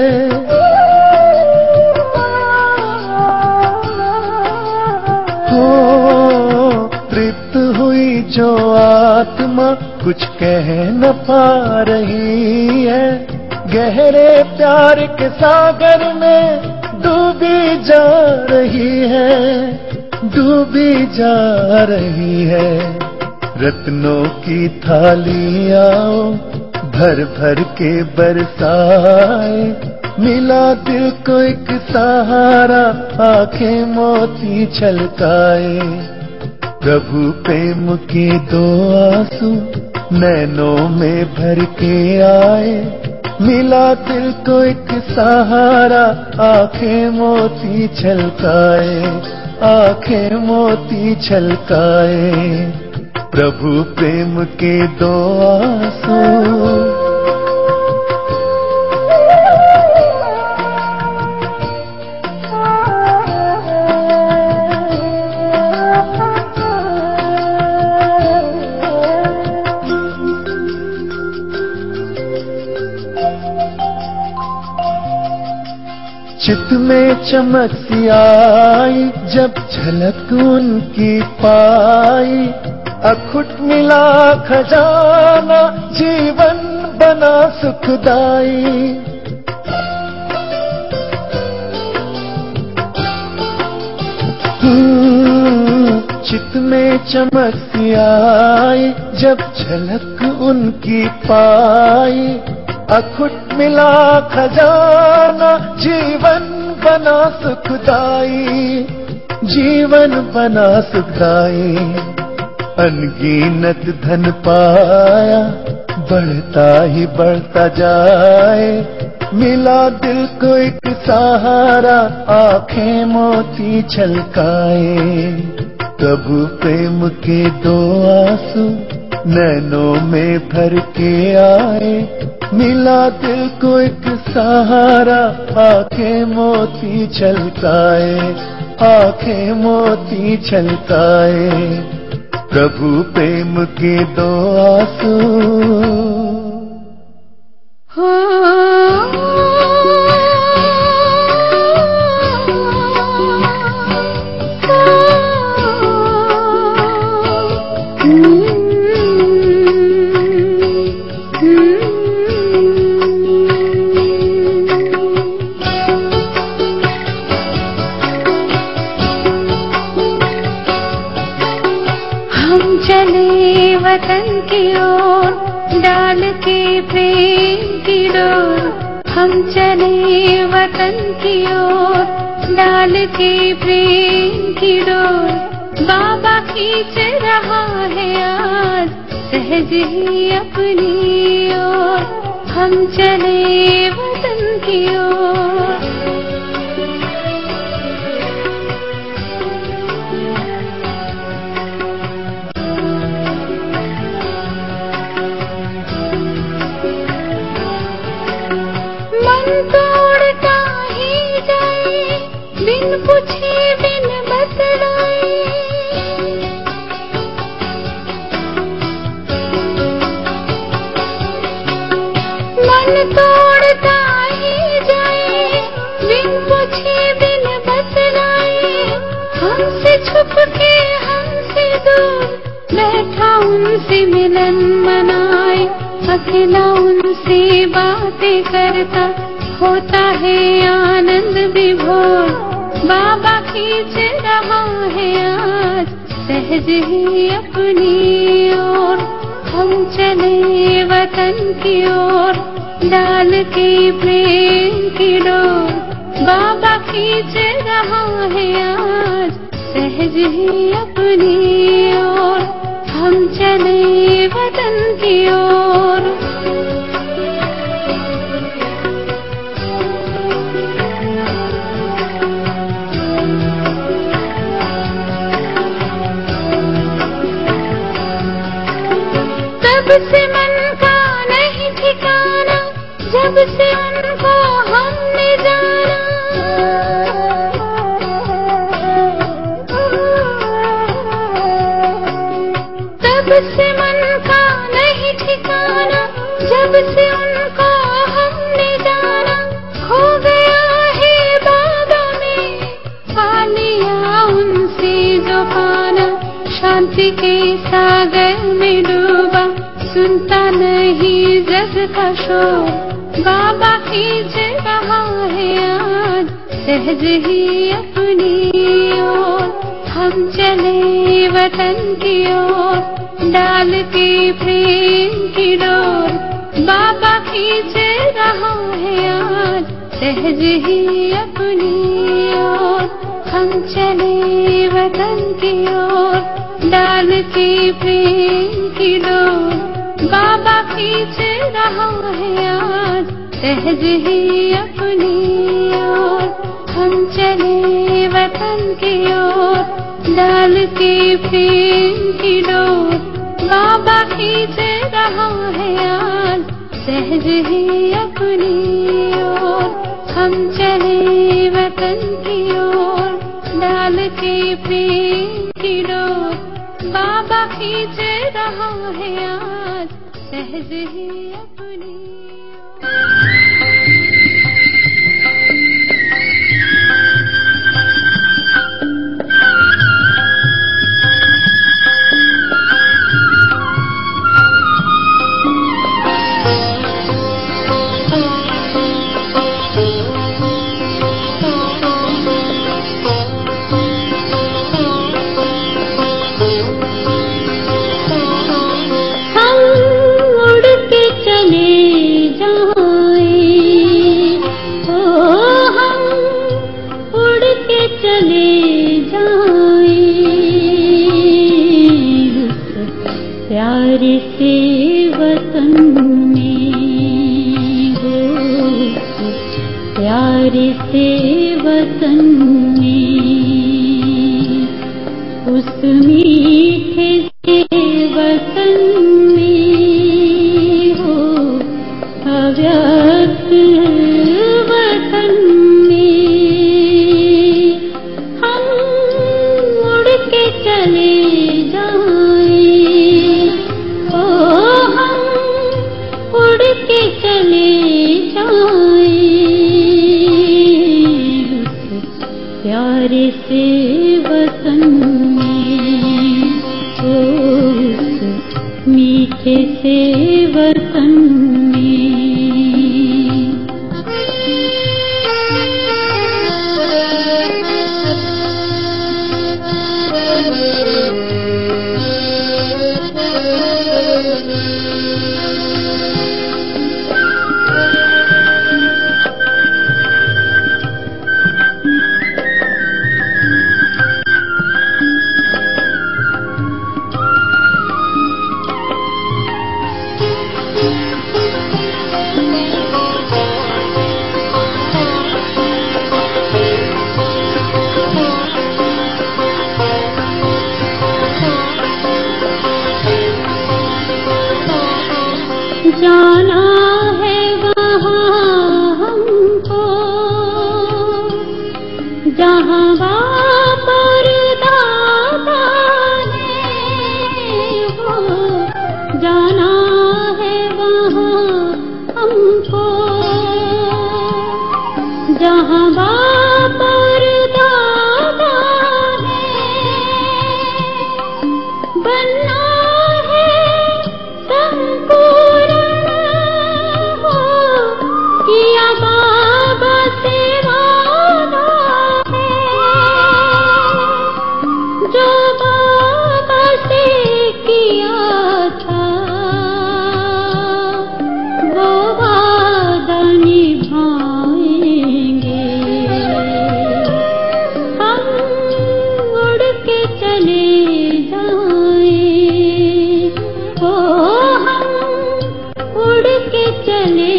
H: हो तृप्त हुई जो आत्मा कुछ कह न पा रही है। गहरे प्यार के सागर में डूबी जा रही है। डूबी जा रही है। रत्नों की थाली आओ भर भर के बरसाए। मिला दिल को एक सहारा, आंखें मोती छलकाए। प्रभु प्रेम के दो आंसू नैनों में भर के आए। मिला दिल को एक सहारा, आंखें मोती छलकाए। आंखें मोती छलकाए। प्रभु प्रेम के दो आंसू। चित में चमक सी आई जब झलक उनकी पाई, अखुट मिला खजाना जीवन बना सुखदाई। चित में चमक सी आई जब झलक उनकी पाई, अखुट मिला खजाना जीवन बना सुखदाई, जीवन बना सुखदाई। अनगिनत धन पाया बढ़ता ही बढ़ता जाए, मिला दिल को एक सहारा आंखें मोती छलकाए। प्रभु प्रेम के दो आंसू नैनों में भर के आए, मिला दिल को एक सहारा आंखें मोती छलकाए, आंखें मोती छलकाए। प्रभु प्रेम के दो आंसू
G: हो वतन की ओर डाल के प्रेम की डोर, हम चले वतन की ओर डाल के प्रेम की डोर। बाबा खींच रहा है आज सहज ही अपनी ओर, हम चले वतन की ओर। तोड़ता ही जाए बिन पूछे बिन बतलाए, मन तोड़ता ही जाए बिन पूछे बिन बतलाए। हमसे छुप के हमसे दूर बैठा उनसे मिलन मनाए, अकेला उनसे बातें करता होता है आनंद विभोर। बाबा खींच रहा है आज सहज ही अपनी ओर, हम चले वतन की ओर डाल के प्रेम की डोर। बाबा खींच रहा है आज सहज ही अपनी ओर, हम चले वतन की ओर। जब से मन का नहीं ठिकाना, जब से उनको हमने जाना, तब से मन का नहीं ठिकाना, जब से उनको हमने जाना। खो गया है बाबा में पा लिया उनसे जो पाना, शांति के सागर में डूबा सुनता नहीं जग का शोर। बाबा खींच रहा है आज सहज ही अपनी ओर, हम चले वतन की ओर डाल के प्रेम की डोर। बाबा खींच रहा है आज सहज ही अपनी ओर, हम चले वतन की ओर डाल के प्रेम की डोर। बाबा खींच रहा है आज सहज ही अपनी ओर, हम चले वतन की ओर डाल के प्रेम की डोर। बाबा खींच रहा है आज सहज ही अपनी ओर, हम चले वतन की ओर डाल के प्रेम की डोर। बाबा खींच रहा है आज सहज ही अपनी ओर।
I: वतन में हो, प्यारे से वतन में, उस मीठे से वतन में हो, अव्यक्त वतन में हम उड़ के चले जाएं, ओ हम उड़ के चले जाएं, उस प्यारे से वतन में, उस मीठे से वतन में। जाना है वहाँ हमको जहाँ बाप और दादा ने हो, जाना है वहाँ हमको जहाँ बाप और दादा ने, बनना है संपूर्ण किया बाबा से वादा है, जो बाबा से किया था वो वादा निभाएंगे। हम उड़ के चले जाएं, ओ हम उड़ के चले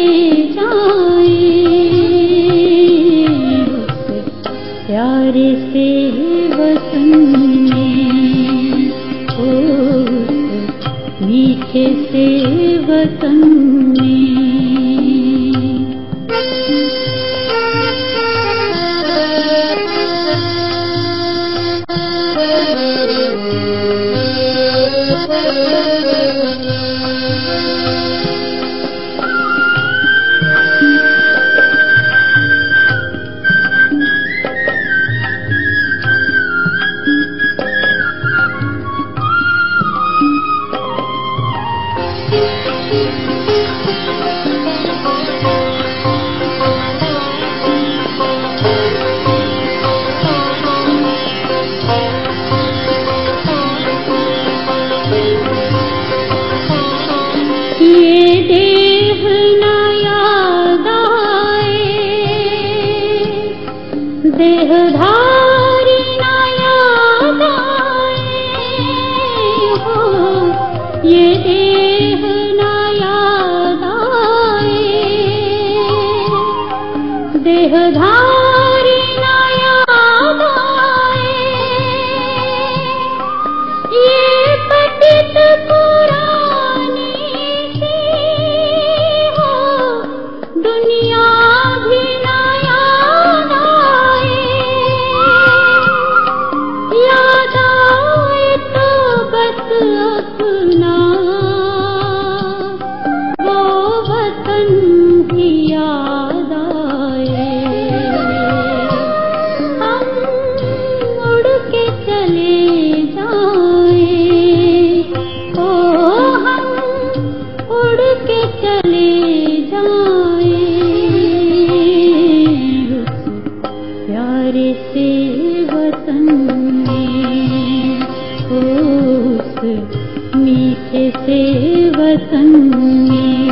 I: प्यारे से वतन में, उस मीठे से वतन में। ये देह न याद आए, देहधारी न याद आए हो, ये देह न याद आए, देहधारी न याद आए, ये पतित पुरानी दुनिया भी न याद आए, याद आए तो बस अपना वो वतन ही याद आए। हम उड़ के चले जाएं, ओ हम उड़ के चले प्यारे से वतन में, उस मीठे से वतन में।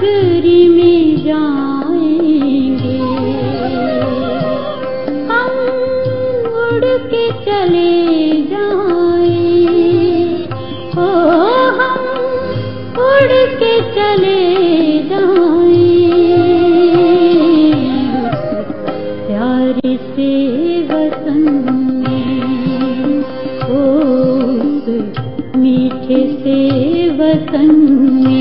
I: नगरी में जाएंगे, हम उड़ के चले जाएं, ओ हम उड़ के चले जाएं, प्यारे से वतन में, उस मीठे से वतन में।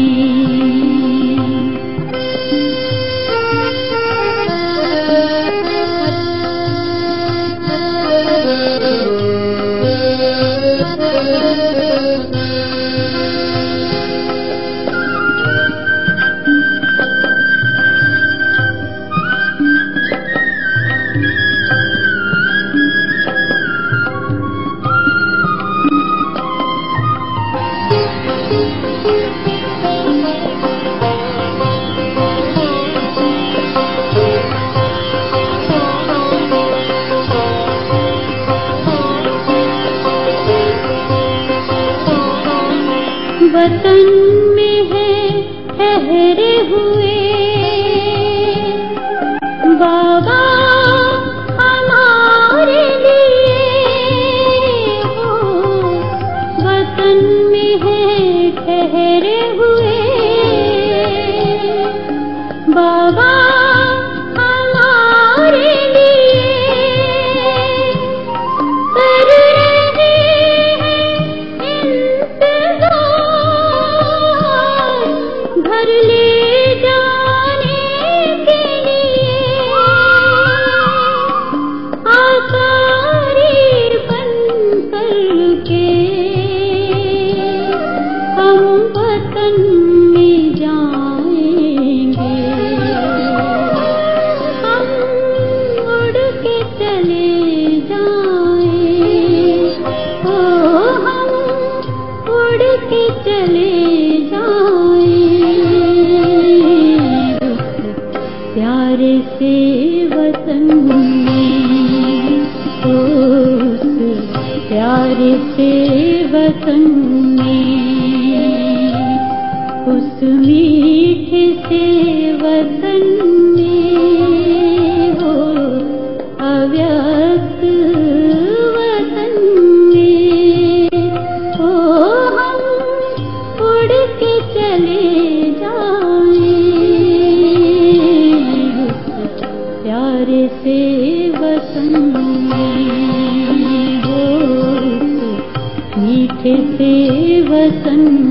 I: वतन में है ठहरे हुए बाबा हमारे लिए, हो वतन में है ठहरे हुए बाबा हमारे लिए, कर रहे हैं इंतजार घर ले जाने के लिए, आकारी बन करके हम वतन में जाएंगे, हम उड़ के चले जाएं, ओ हम उड़ के चले जाएं, प्यारे से वतन में, उस प्यारे से वतन में, उस मीठे से वतन में, हो अव्यक्त वतन में, हो हम उड़ के चले जाएं, प्यारे से वतन में, हो मीठे से वतन